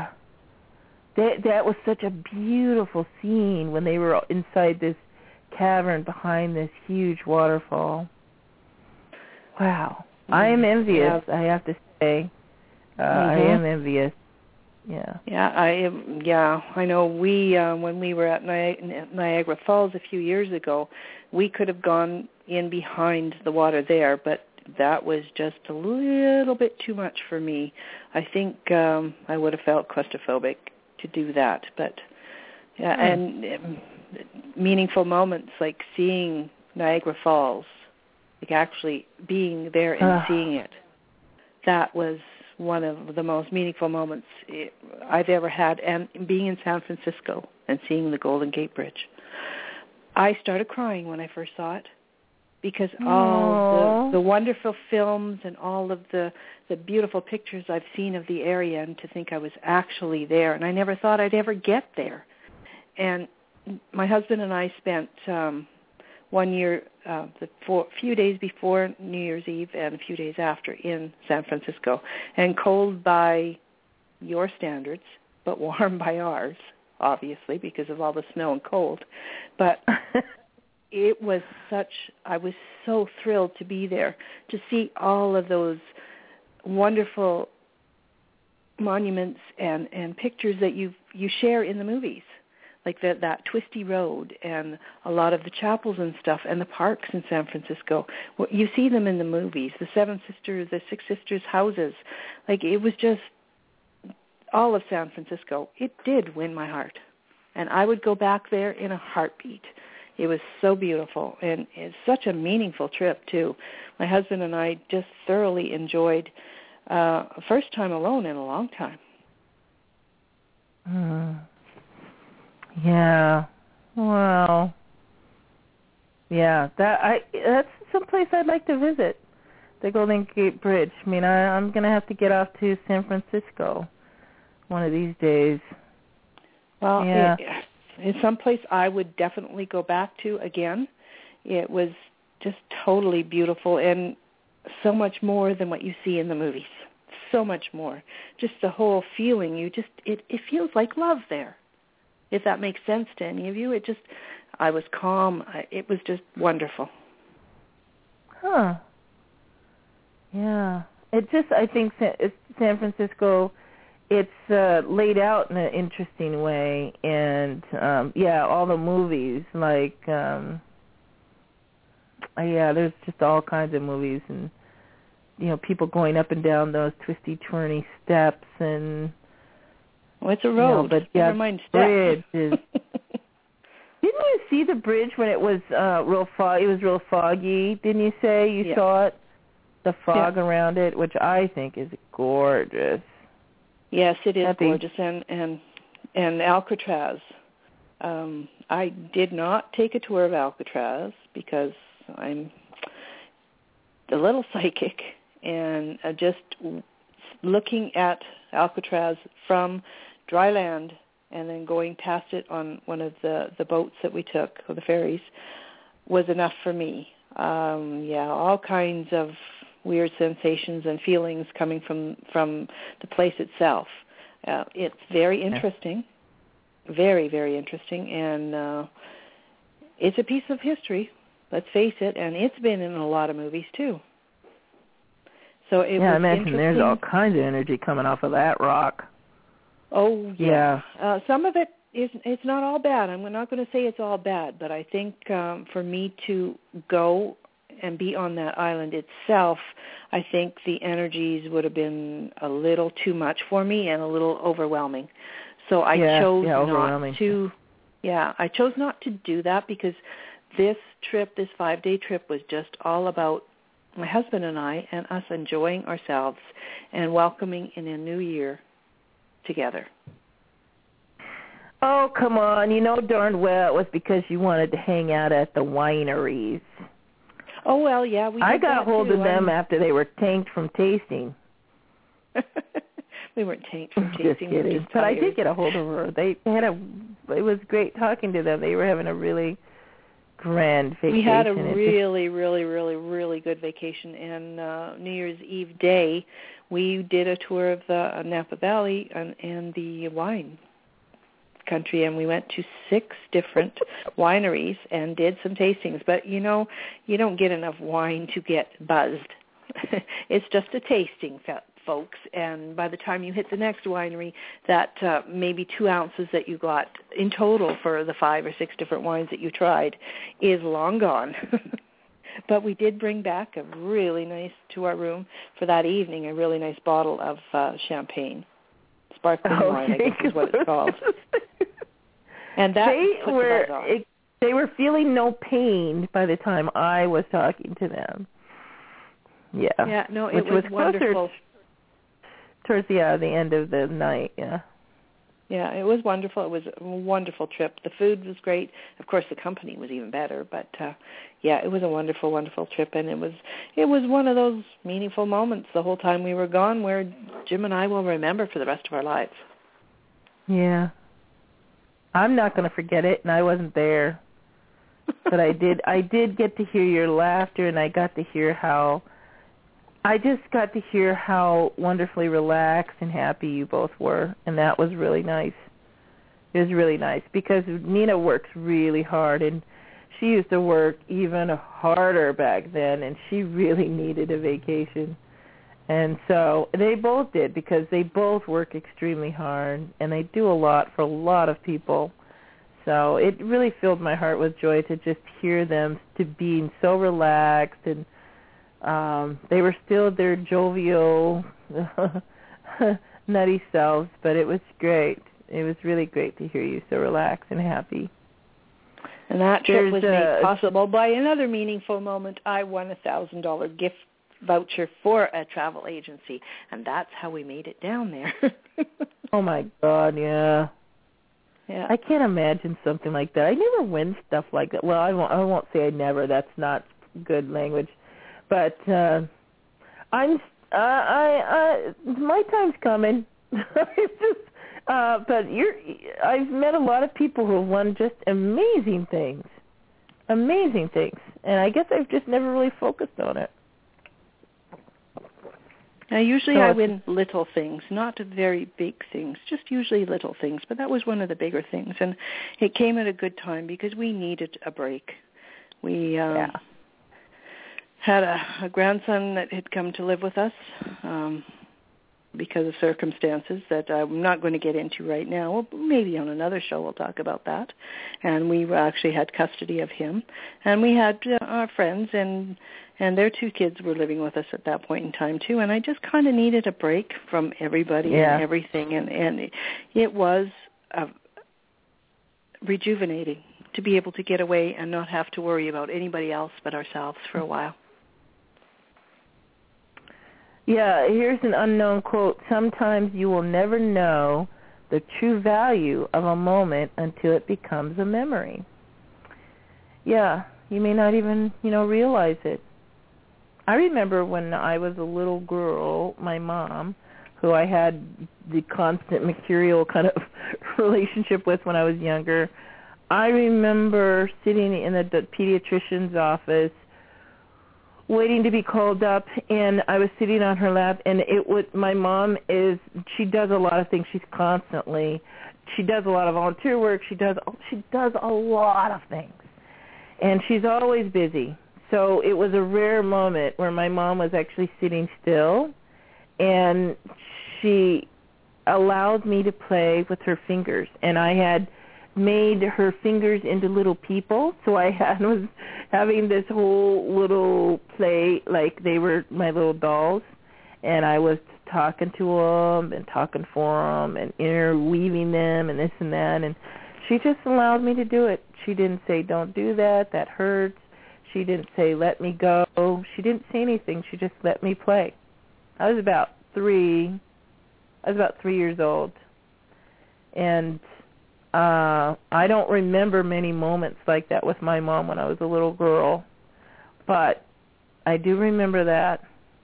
that was such a beautiful scene when they were inside this cavern behind this huge waterfall. Wow. I am envious, I have to say. I am envious. Yeah. Yeah, I am. Yeah, I know. We when we were at Niagara Falls a few years ago, we could have gone in behind the water there, but that was just a little bit too much for me. I think I would have felt claustrophobic to do that. But yeah, and meaningful moments like seeing Niagara Falls, like actually being there and seeing it, that was one of the most meaningful moments I've ever had. And being in San Francisco and seeing the Golden Gate Bridge, I started crying when I first saw it, because all the wonderful films and all of the beautiful pictures I've seen of the area, and to think I was actually there, and I never thought I'd ever get there. And my husband and I spent 1 year, few days before New Year's Eve and a few days after in San Francisco, and cold by your standards, but warm by ours, obviously, because of all the snow and cold. But it was I was so thrilled to be there, to see all of those wonderful monuments and pictures that you share in the movies, like that twisty road and a lot of the chapels and stuff, and the parks in San Francisco. You see them in the movies, the Seven Sisters, the Six Sisters houses. Like, it was just all of San Francisco. It did win my heart, and I would go back there in a heartbeat. It was so beautiful, and it's such a meaningful trip, too. My husband and I just thoroughly enjoyed first time alone in a long time. Yeah. Wow. Yeah, that's someplace I'd like to visit, the Golden Gate Bridge. I mean, I'm going to have to get off to San Francisco one of these days. Well, yeah. It's someplace I would definitely go back to again. It was just totally beautiful, and so much more than what you see in the movies. So much more. Just the whole feeling, it feels like love there, if that makes sense to any of you. I was calm. It was just wonderful. Huh. Yeah. I think San Francisco, it's laid out in an interesting way. And, all the movies, like, there's just all kinds of movies and, people going up and down those twisty, turny steps and... Well, it's a road. Never mind steps. Didn't you see the bridge when it was real foggy? It was real foggy. Didn't you say you saw it? The fog around it, which I think is gorgeous. Yes, it is gorgeous. And Alcatraz. I did not take a tour of Alcatraz because I'm a little psychic, and just looking at Alcatraz from dry land and then going past it on one of the boats that we took, or the ferries, was enough for me. All kinds of weird sensations and feelings coming from the place itself. It's very interesting, very, very interesting, and it's a piece of history, let's face it, and it's been in a lot of movies too. So it was I imagine there's all kinds of energy coming off of that rock. Oh, yeah. Some of it it's not all bad. I'm not going to say it's all bad, but I think for me to go and be on that island itself, I think the energies would have been a little too much for me and a little overwhelming. So I chose not to. Yeah, I chose not to do that because this 5-day trip, was just all about my husband and I and us enjoying ourselves and welcoming in a new year together. Oh, come on. You know darn well it was because you wanted to hang out at the wineries. Oh, well, yeah, we did I got hold of them after they were tanked from tasting. We weren't tanked from tasting. Just kidding. But I did get a hold of her. It was great talking to them. They were having a really grand vacation. We had a really, really, really, really good vacation. And New Year's Eve day, we did a tour of the Napa Valley and the wine country, and we went to 6 different wineries and did some tastings. But, you don't get enough wine to get buzzed. It's just a tasting, folks. And by the time you hit the next winery, that maybe 2 ounces that you got in total for the 5 or 6 different wines that you tried is long gone. But we did bring back to our room for that evening, a really nice bottle of champagne. Sparkling wine, I guess is what it's called. And that they were feeling no pain by the time I was talking to them. Yeah. Yeah, no, it was wonderful. Towards the end of the night, yeah. Yeah, it was wonderful. It was a wonderful trip. The food was great. Of course, the company was even better. But, it was a wonderful, wonderful trip. And it was one of those meaningful moments the whole time we were gone where Jim and I will remember for the rest of our lives. Yeah. I'm not going to forget it, and I wasn't there. But I did get to hear your laughter, and I got to hear how wonderfully relaxed and happy you both were, and that was really nice. It was really nice because Nina works really hard, and she used to work even harder back then, and she really needed a vacation. And so they both did because they both work extremely hard, and they do a lot for a lot of people. So it really filled my heart with joy to just hear them to being so relaxed, and they were still their jovial, nutty selves, but it was great. It was really great to hear you so relaxed and happy. And that trip was made possible by another meaningful moment. I won a $1,000 gift voucher for a travel agency, and that's how we made it down there. Oh, my God, yeah. Yeah. I can't imagine something like that. I never win stuff like that. Well, I won't say I never. That's not good language. But my time's coming. But I've met a lot of people who have won just amazing things, and I guess I've just never really focused on it. Usually I win little things, not very big things, just usually little things. But that was one of the bigger things. And it came at a good time because we needed a break. We had a grandson that had come to live with us because of circumstances that I'm not going to get into right now. Well, maybe on another show we'll talk about that. And we actually had custody of him. And we had our friends, and their 2 kids were living with us at that point in time, too. And I just kind of needed a break from everybody and everything. And it was rejuvenating to be able to get away and not have to worry about anybody else but ourselves for a while. Yeah, here's an unknown quote. Sometimes you will never know the true value of a moment until it becomes a memory. Yeah, you may not even, realize it. I remember when I was a little girl, my mom, who I had the constant mercurial kind of relationship with when I was younger, I remember sitting in the pediatrician's office waiting to be called up, and I was sitting on her lap, and my mom she does a lot of things. She does a lot of volunteer work. She does a lot of things, and she's always busy. So it was a rare moment where my mom was actually sitting still, and she allowed me to play with her fingers, and I had made her fingers into little people, so I was having this whole little play like they were my little dolls, and I was talking to them and talking for them and interweaving them and this and that, and she just allowed me to do it. She didn't say, don't do that, that hurts. She didn't say, let me go. She didn't say anything. She just let me play. I was about 3 years old, and I don't remember many moments like that with my mom when I was a little girl, but I do remember that,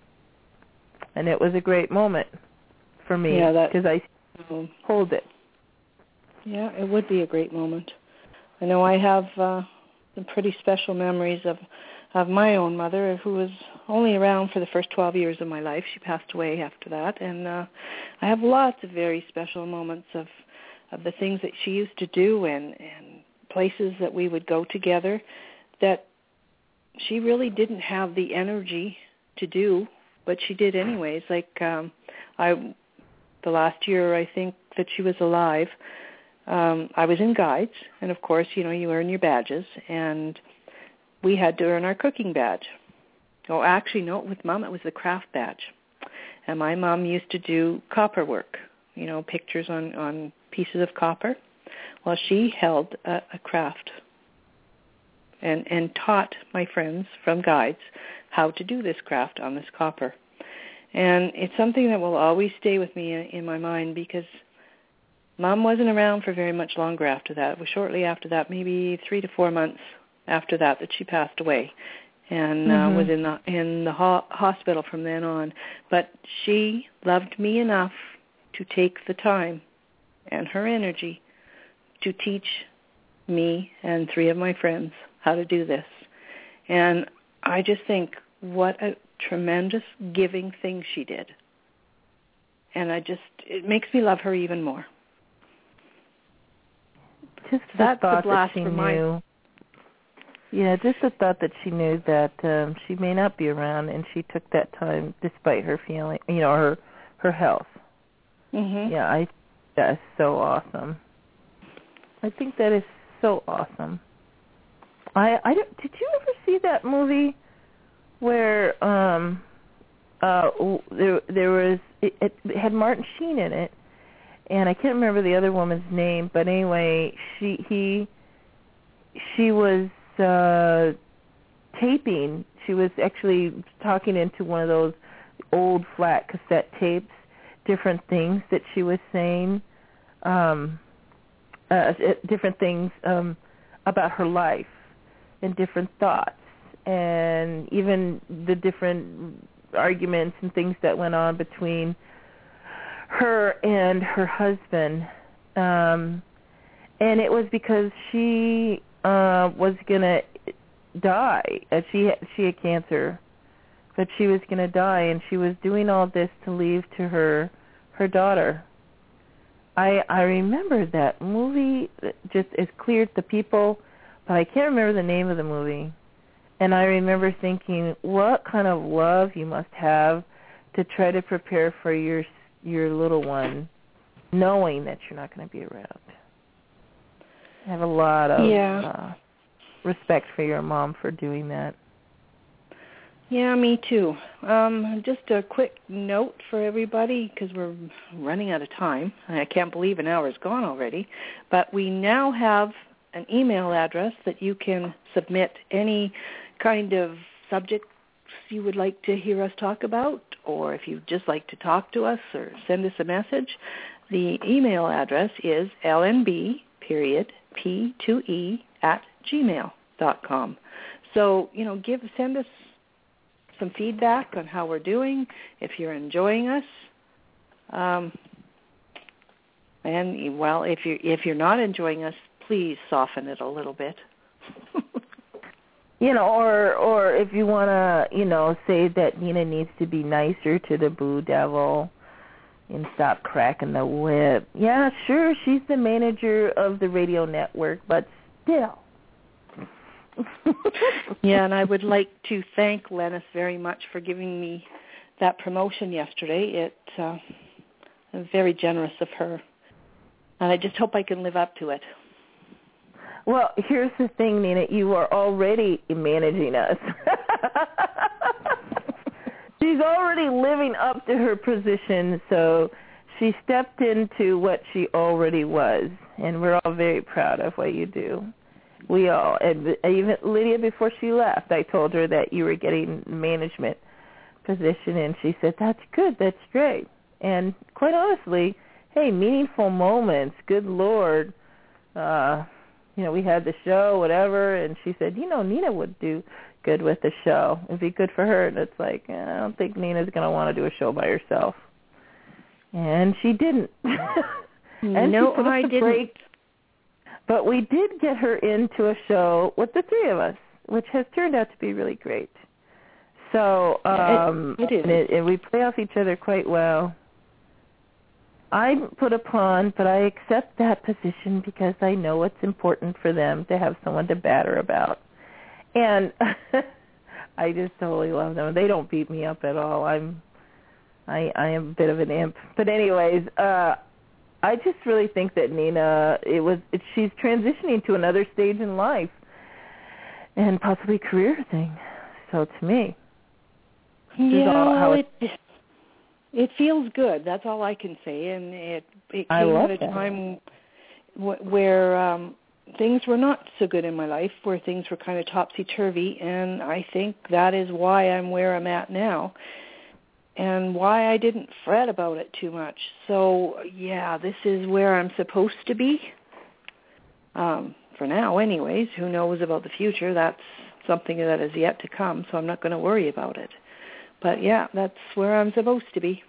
and it was a great moment for me because I hold it. Yeah, it would be a great moment. I know I have some pretty special memories of my own mother, who was only around for the first 12 years of my life. She passed away after that, and I have lots of very special moments of the things that she used to do and places that we would go together that she really didn't have the energy to do, but she did anyways. Like the last year, I think, that she was alive, I was in guides, and of course, you earn your badges, and we had to earn our cooking badge. Oh, actually, no, with Mom, it was the craft badge. And my mom used to do copper work, pictures on pieces of copper. Well, she held a craft and taught my friends from guides how to do this craft on this copper. And it's something that will always stay with me in my mind because Mom wasn't around for very much longer after that. It was shortly after that, maybe 3 to 4 months after that she passed away, and was in the hospital from then on. But she loved me enough to take the time and her energy to teach me and 3 of my friends how to do this. And I just think what a tremendous giving thing she did. And it makes me love her even more. Just the thought that she knew. Yeah, just the thought that she knew that she may not be around, and she took that time despite her feeling, her health. Mm-hmm. Yeah, that's so awesome. I think that is so awesome. Did you ever see that movie where there was it had Martin Sheen in it, and I can't remember the other woman's name, but anyway, she was taping. She was actually talking into one of those old flat cassette tapes, different things that she was saying, different things about her life and different thoughts, and even the different arguments and things that went on between her and her husband. And it was because she was going to die. She had cancer but she was going to die, and she was doing all this to leave to her daughter. I remember that movie just as clear to people, but I can't remember the name of the movie. And I remember thinking, what kind of love you must have to try to prepare for your little one, knowing that you're not going to be around. I have a lot of respect for your mom for doing that. Yeah, me too. Just a quick note for everybody, because we're running out of time. I can't believe an hour is gone already. But we now have an email address that you can submit any kind of subjects you would like to hear us talk about, or if you'd just like to talk to us or send us a message. The email address is lnb.p2e@gmail.com. So, send us some feedback on how we're doing, if you're enjoying us, and well, if you're not enjoying us, please soften it a little bit. Or if you want to, say that Nina needs to be nicer to the Boo Devil and stop cracking the whip. Yeah, sure, she's the manager of the radio network, but still. Yeah, and I would like to thank Lennis very much for giving me that promotion yesterday. It was very generous of her, and I just hope I can live up to it. Well, here's the thing, Nina. You are already managing us. She's already living up to her position, so she stepped into what she already was, and we're all very proud of what you do. We all, and even Lydia, before she left, I told her that you were getting management position, and she said, that's good, that's great. And quite honestly, hey, meaningful moments, good Lord, we had the show, whatever, and she said, Nina would do good with the show. It'd be good for her. And it's like, I don't think Nina's going to want to do a show by herself. And she didn't. And no, she I didn't. Break. But we did get her into a show with the three of us, which has turned out to be really great. So it is. And we play off each other quite well. I'm put upon, but I accept that position because I know it's important for them to have someone to batter about. And I just totally love them. They don't beat me up at all. I am a bit of an imp. But anyways, I just really think that Nina, she's transitioning to another stage in life and possibly career thing. So to me, it feels good. That's all I can say. And it came at a time where things were not so good in my life, where things were kind of topsy-turvy, and I think that is why I'm where I'm at now and why I didn't fret about it too much. So, yeah, this is where I'm supposed to be. For now, anyways. Who knows about the future? That's something that is yet to come, so I'm not going to worry about it. But, yeah, that's where I'm supposed to be.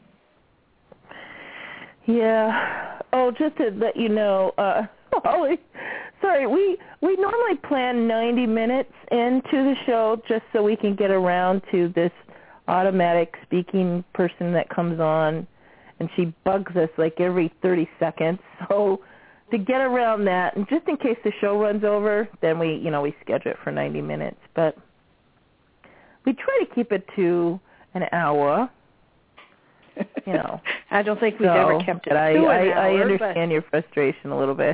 Yeah. Oh, just to let you know, Holly, sorry, we normally plan 90 minutes into the show just so we can get around to this automatic speaking person that comes on, and she bugs us like every 30 seconds. So to get around that, and just in case the show runs over, then we schedule it for 90 minutes. But we try to keep it to an hour. I don't think we've ever kept it to an hour. I understand your frustration a little bit.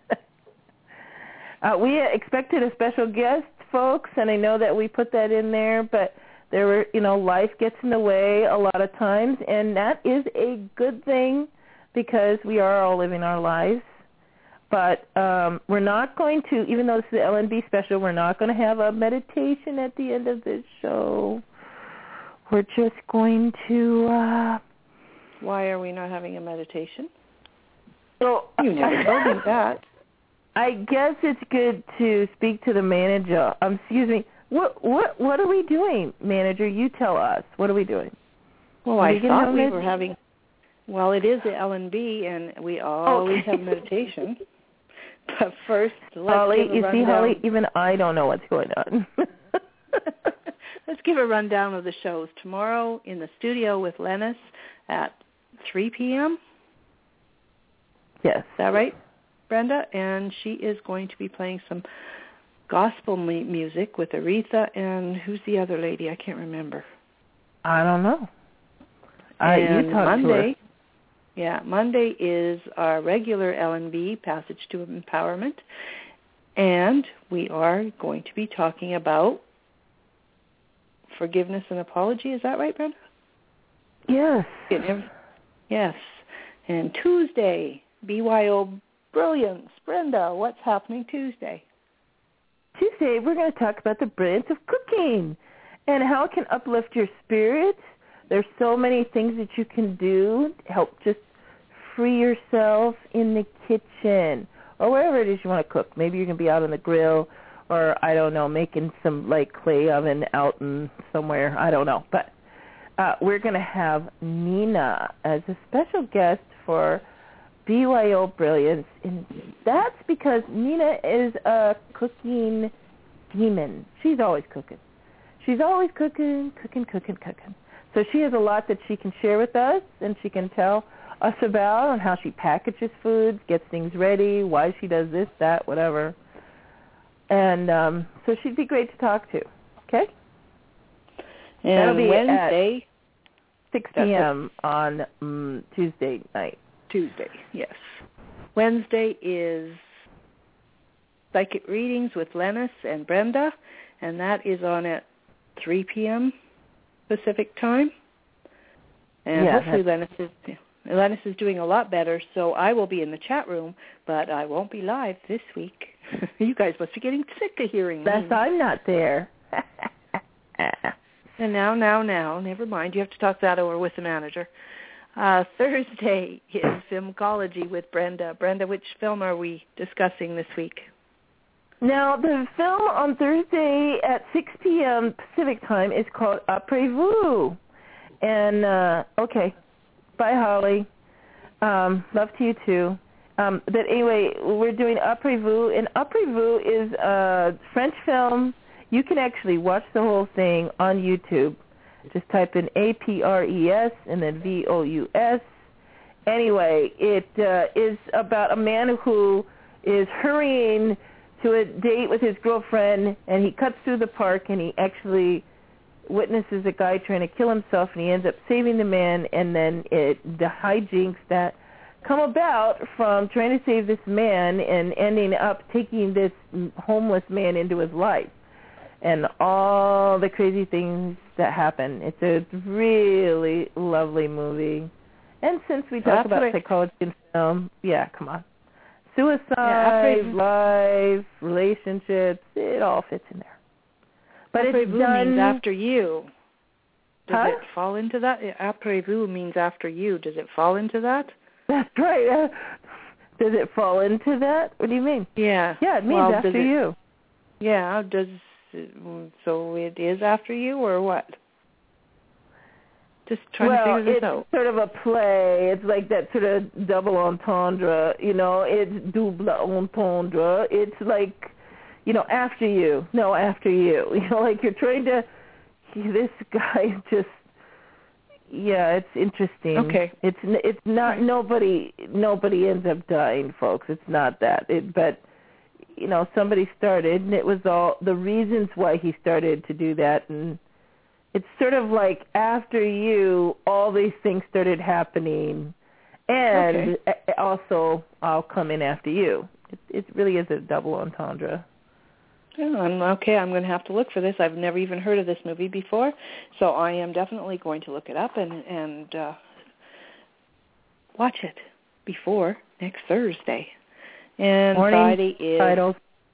We expected a special guest, folks, and I know that we put that in there, but there were, life gets in the way a lot of times, and that is a good thing because we are all living our lives. But we're not going to, even though this is the LNB special, we're not going to have a meditation at the end of this show. We're just going to... Why are we not having a meditation? So, you never told me that. I guess it's good to speak to the manager. Excuse me. What are we doing, manager? You tell us. What are we doing? Well, I thought we were having... Well, it is the LNB, and we always have meditation. But first, let's Holly, even I don't know what's going on. Let's let's give a rundown of the shows. Tomorrow in the studio with Lennis at 3 p.m. Yes. Is that right, Brenda? And she is going to be playing some gospel music with Aretha and who's the other lady? I can't remember. I don't know. And you talk to her. Yeah, Monday is our regular L&B, Passage to Empowerment. And we are going to be talking about forgiveness and apology. Is that right, Brenda? Yes. Yes. And Tuesday, BYO Brilliance. Brenda, what's happening Tuesday? Tuesday, we're going to talk about the brilliance of cooking and how it can uplift your spirit. There's so many things that you can do to help just free yourself in the kitchen or wherever it is you want to cook. Maybe you're going to be out on the grill or, I don't know, making some, like, clay oven out in somewhere. I don't know. But we're going to have Nina as a special guest for BYO Brilliance. And that's because Nina is a cooking demon. She's always cooking. She's always cooking. So she has a lot that she can share with us, and she can tell us about on how she packages foods, gets things ready, why she does this, that, whatever. And so she'd be great to talk to. Okay? And that'll be Wednesday, at 6 p.m. on Tuesday night. Tuesday, yes. Wednesday is Psychic Readings with Lennis and Brenda, and that is on at 3 p.m. Pacific time. And hopefully Lennis is doing a lot better, so I will be in the chat room, but I won't be live this week. You guys must be getting sick of hearing me. I'm not there. And now, never mind. You have to talk that over with the manager. Thursday is Filmcology with Brenda. Brenda, which film are we discussing this week? Now, the film on Thursday at 6 p.m. Pacific time is called Après-vous. And, okay, bye, Holly. Love to you, too. But anyway, we're doing Après-vous. And Après-vous is a French film. You can actually watch the whole thing on YouTube. Just type in APRES and then VOUS. Anyway, it is about a man who is hurrying to a date with his girlfriend, and he cuts through the park, and he actually witnesses a guy trying to kill himself, and he ends up saving the man, and then the hijinks that come about from trying to save this man and ending up taking this homeless man into his life. And all the crazy things that happen. It's a really lovely movie. And since we talk about psychology in film, yeah, come on. Suicide, life, relationships, it all fits in there. But it's done... means after you. Does it fall into that? Après-vous means after you. Does it fall into that? That's right. Does it fall into that? What do you mean? Yeah. Yeah, it means after you. Yeah, so it is after you, or what? Just trying to figure this out. It's sort of a play. It's like that sort of double entendre, it's double entendre. It's like, after you. No, after you. Like you're trying to, this guy just, it's interesting. Okay. It's not, nobody ends up dying, folks. It's not that. But somebody started, and it was all the reasons why he started to do that. And it's sort of like after you, all these things started happening, and also I'll come in after you. It really is a double entendre. Yeah, I'm going to have to look for this. I've never even heard of this movie before, so I am definitely going to look it up and watch it before next Thursday. And Friday is... titles.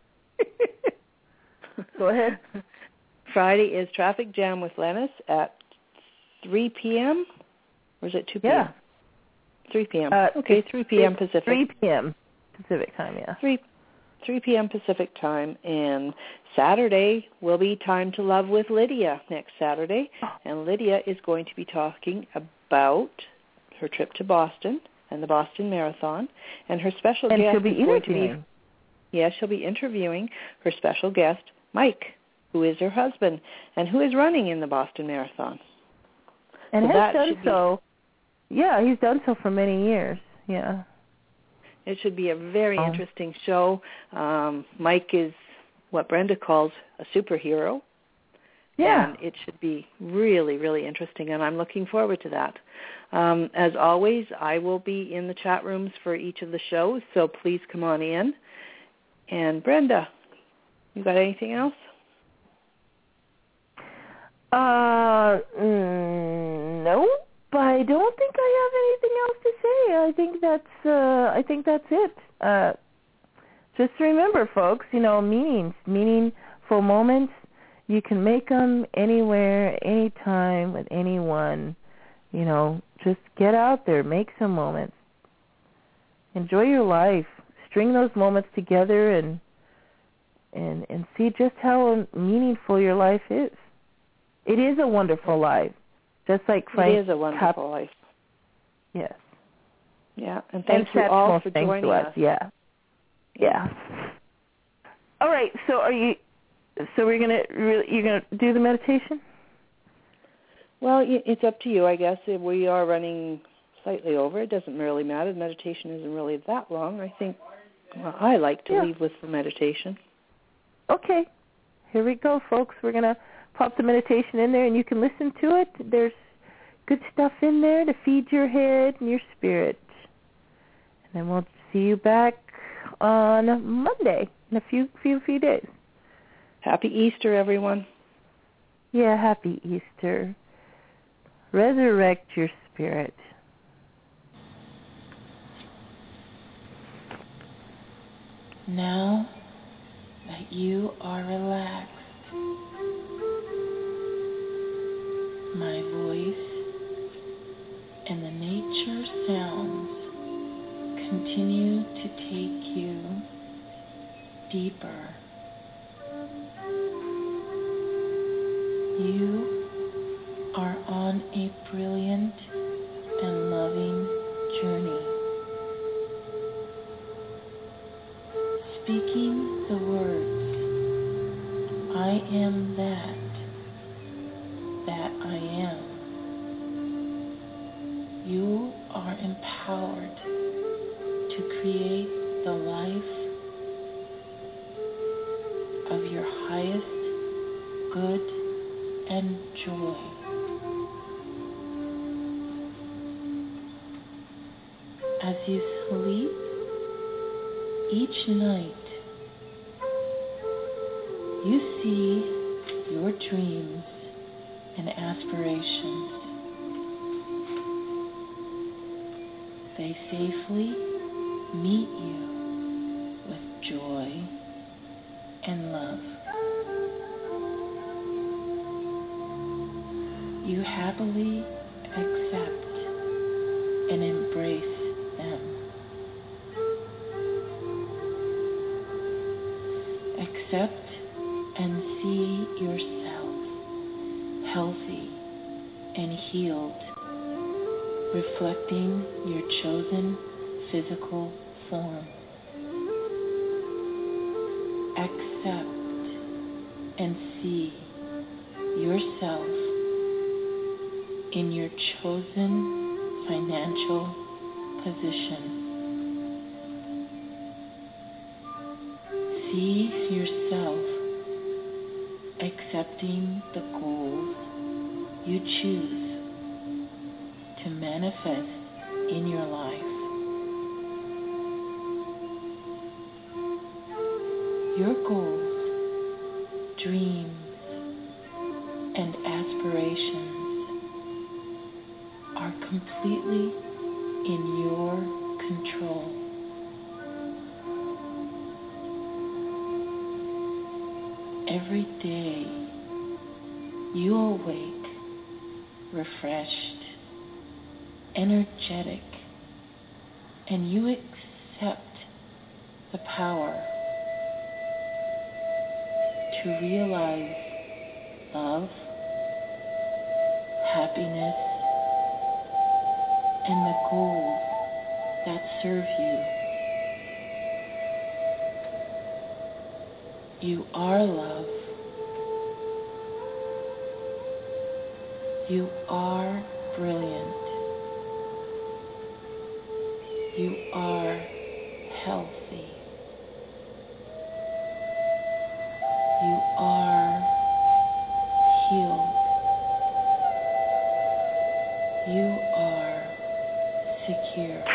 Go ahead. Friday is Traffic Jam with Lennis at 3 p.m. Or is it 2 p.m.? Yeah. 3 p.m. 3 p.m. Pacific. 3 p.m. Pacific time, yeah. 3 p.m. Pacific time. And Saturday will be Time to Love with Lydia next Saturday. And Lydia is going to be talking about her trip to Boston and the Boston Marathon. And her special guest she'll be is going to be... Yeah, she'll be interviewing her special guest, Mike. who is her husband and who is running in the Boston Marathon. And so has done so. Yeah, he's done so for many years. Yeah. It should be a very interesting show. Mike is what Brenda calls a superhero. Yeah. And it should be really, really interesting, and I'm looking forward to that. As always, I will be in the chat rooms for each of the shows, so please come on in. And Brenda, you got anything else? No, but I don't think I have anything else to say. I think that's it. Just remember, folks, meaningful moments. You can make them anywhere, anytime, with anyone. Just get out there, make some moments. Enjoy your life. String those moments together and see just how meaningful your life is. It is a wonderful life, just like Frank. It is a wonderful life. Yes. Yeah, and thank you all for joining us. Yeah. All right. So you're gonna do the meditation? Well, it's up to you, I guess. If we are running slightly over, it doesn't really matter. The meditation isn't really that long. I think I like to leave with the meditation. Okay. Here we go, folks. We're going to pop the meditation in there, and you can listen to it. There's good stuff in there to feed your head and your spirit. And then we'll see you back on Monday in a few days. Happy Easter, everyone. Yeah, happy Easter. Resurrect your spirit. Now that you are relaxed, my voice and the nature sounds continue to take you deeper. You are on a brilliant and loving journey. Speaking the words, I am that I am. You are empowered to create the life of your highest good and joy. As you sleep each night, you see your dreams and aspirations. They safely meet you with joy and love. You happily accept and embrace them. Accept and see yourself healthy and healed, reflecting your chosen physical form. Accept and see yourself in your chosen financial position. See yourself accepting the goals you choose to manifest in your life. Your goals, dreams, and aspirations are completely in your control. Every day you awake refreshed, energetic, and you accept the power to realize love, happiness, and the goals that serve you. You are love. You are brilliant. You are healthy. You are healed. You are secure.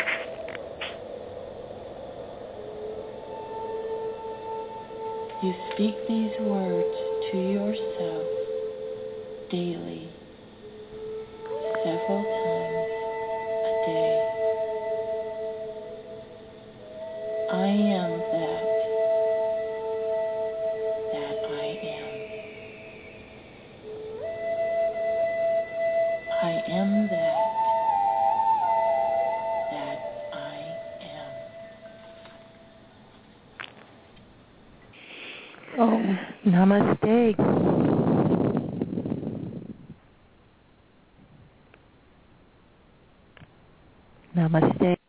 You speak these words to yourself daily, several times a day. I am that I am. I am that I am. Oh, namaste. Namaste.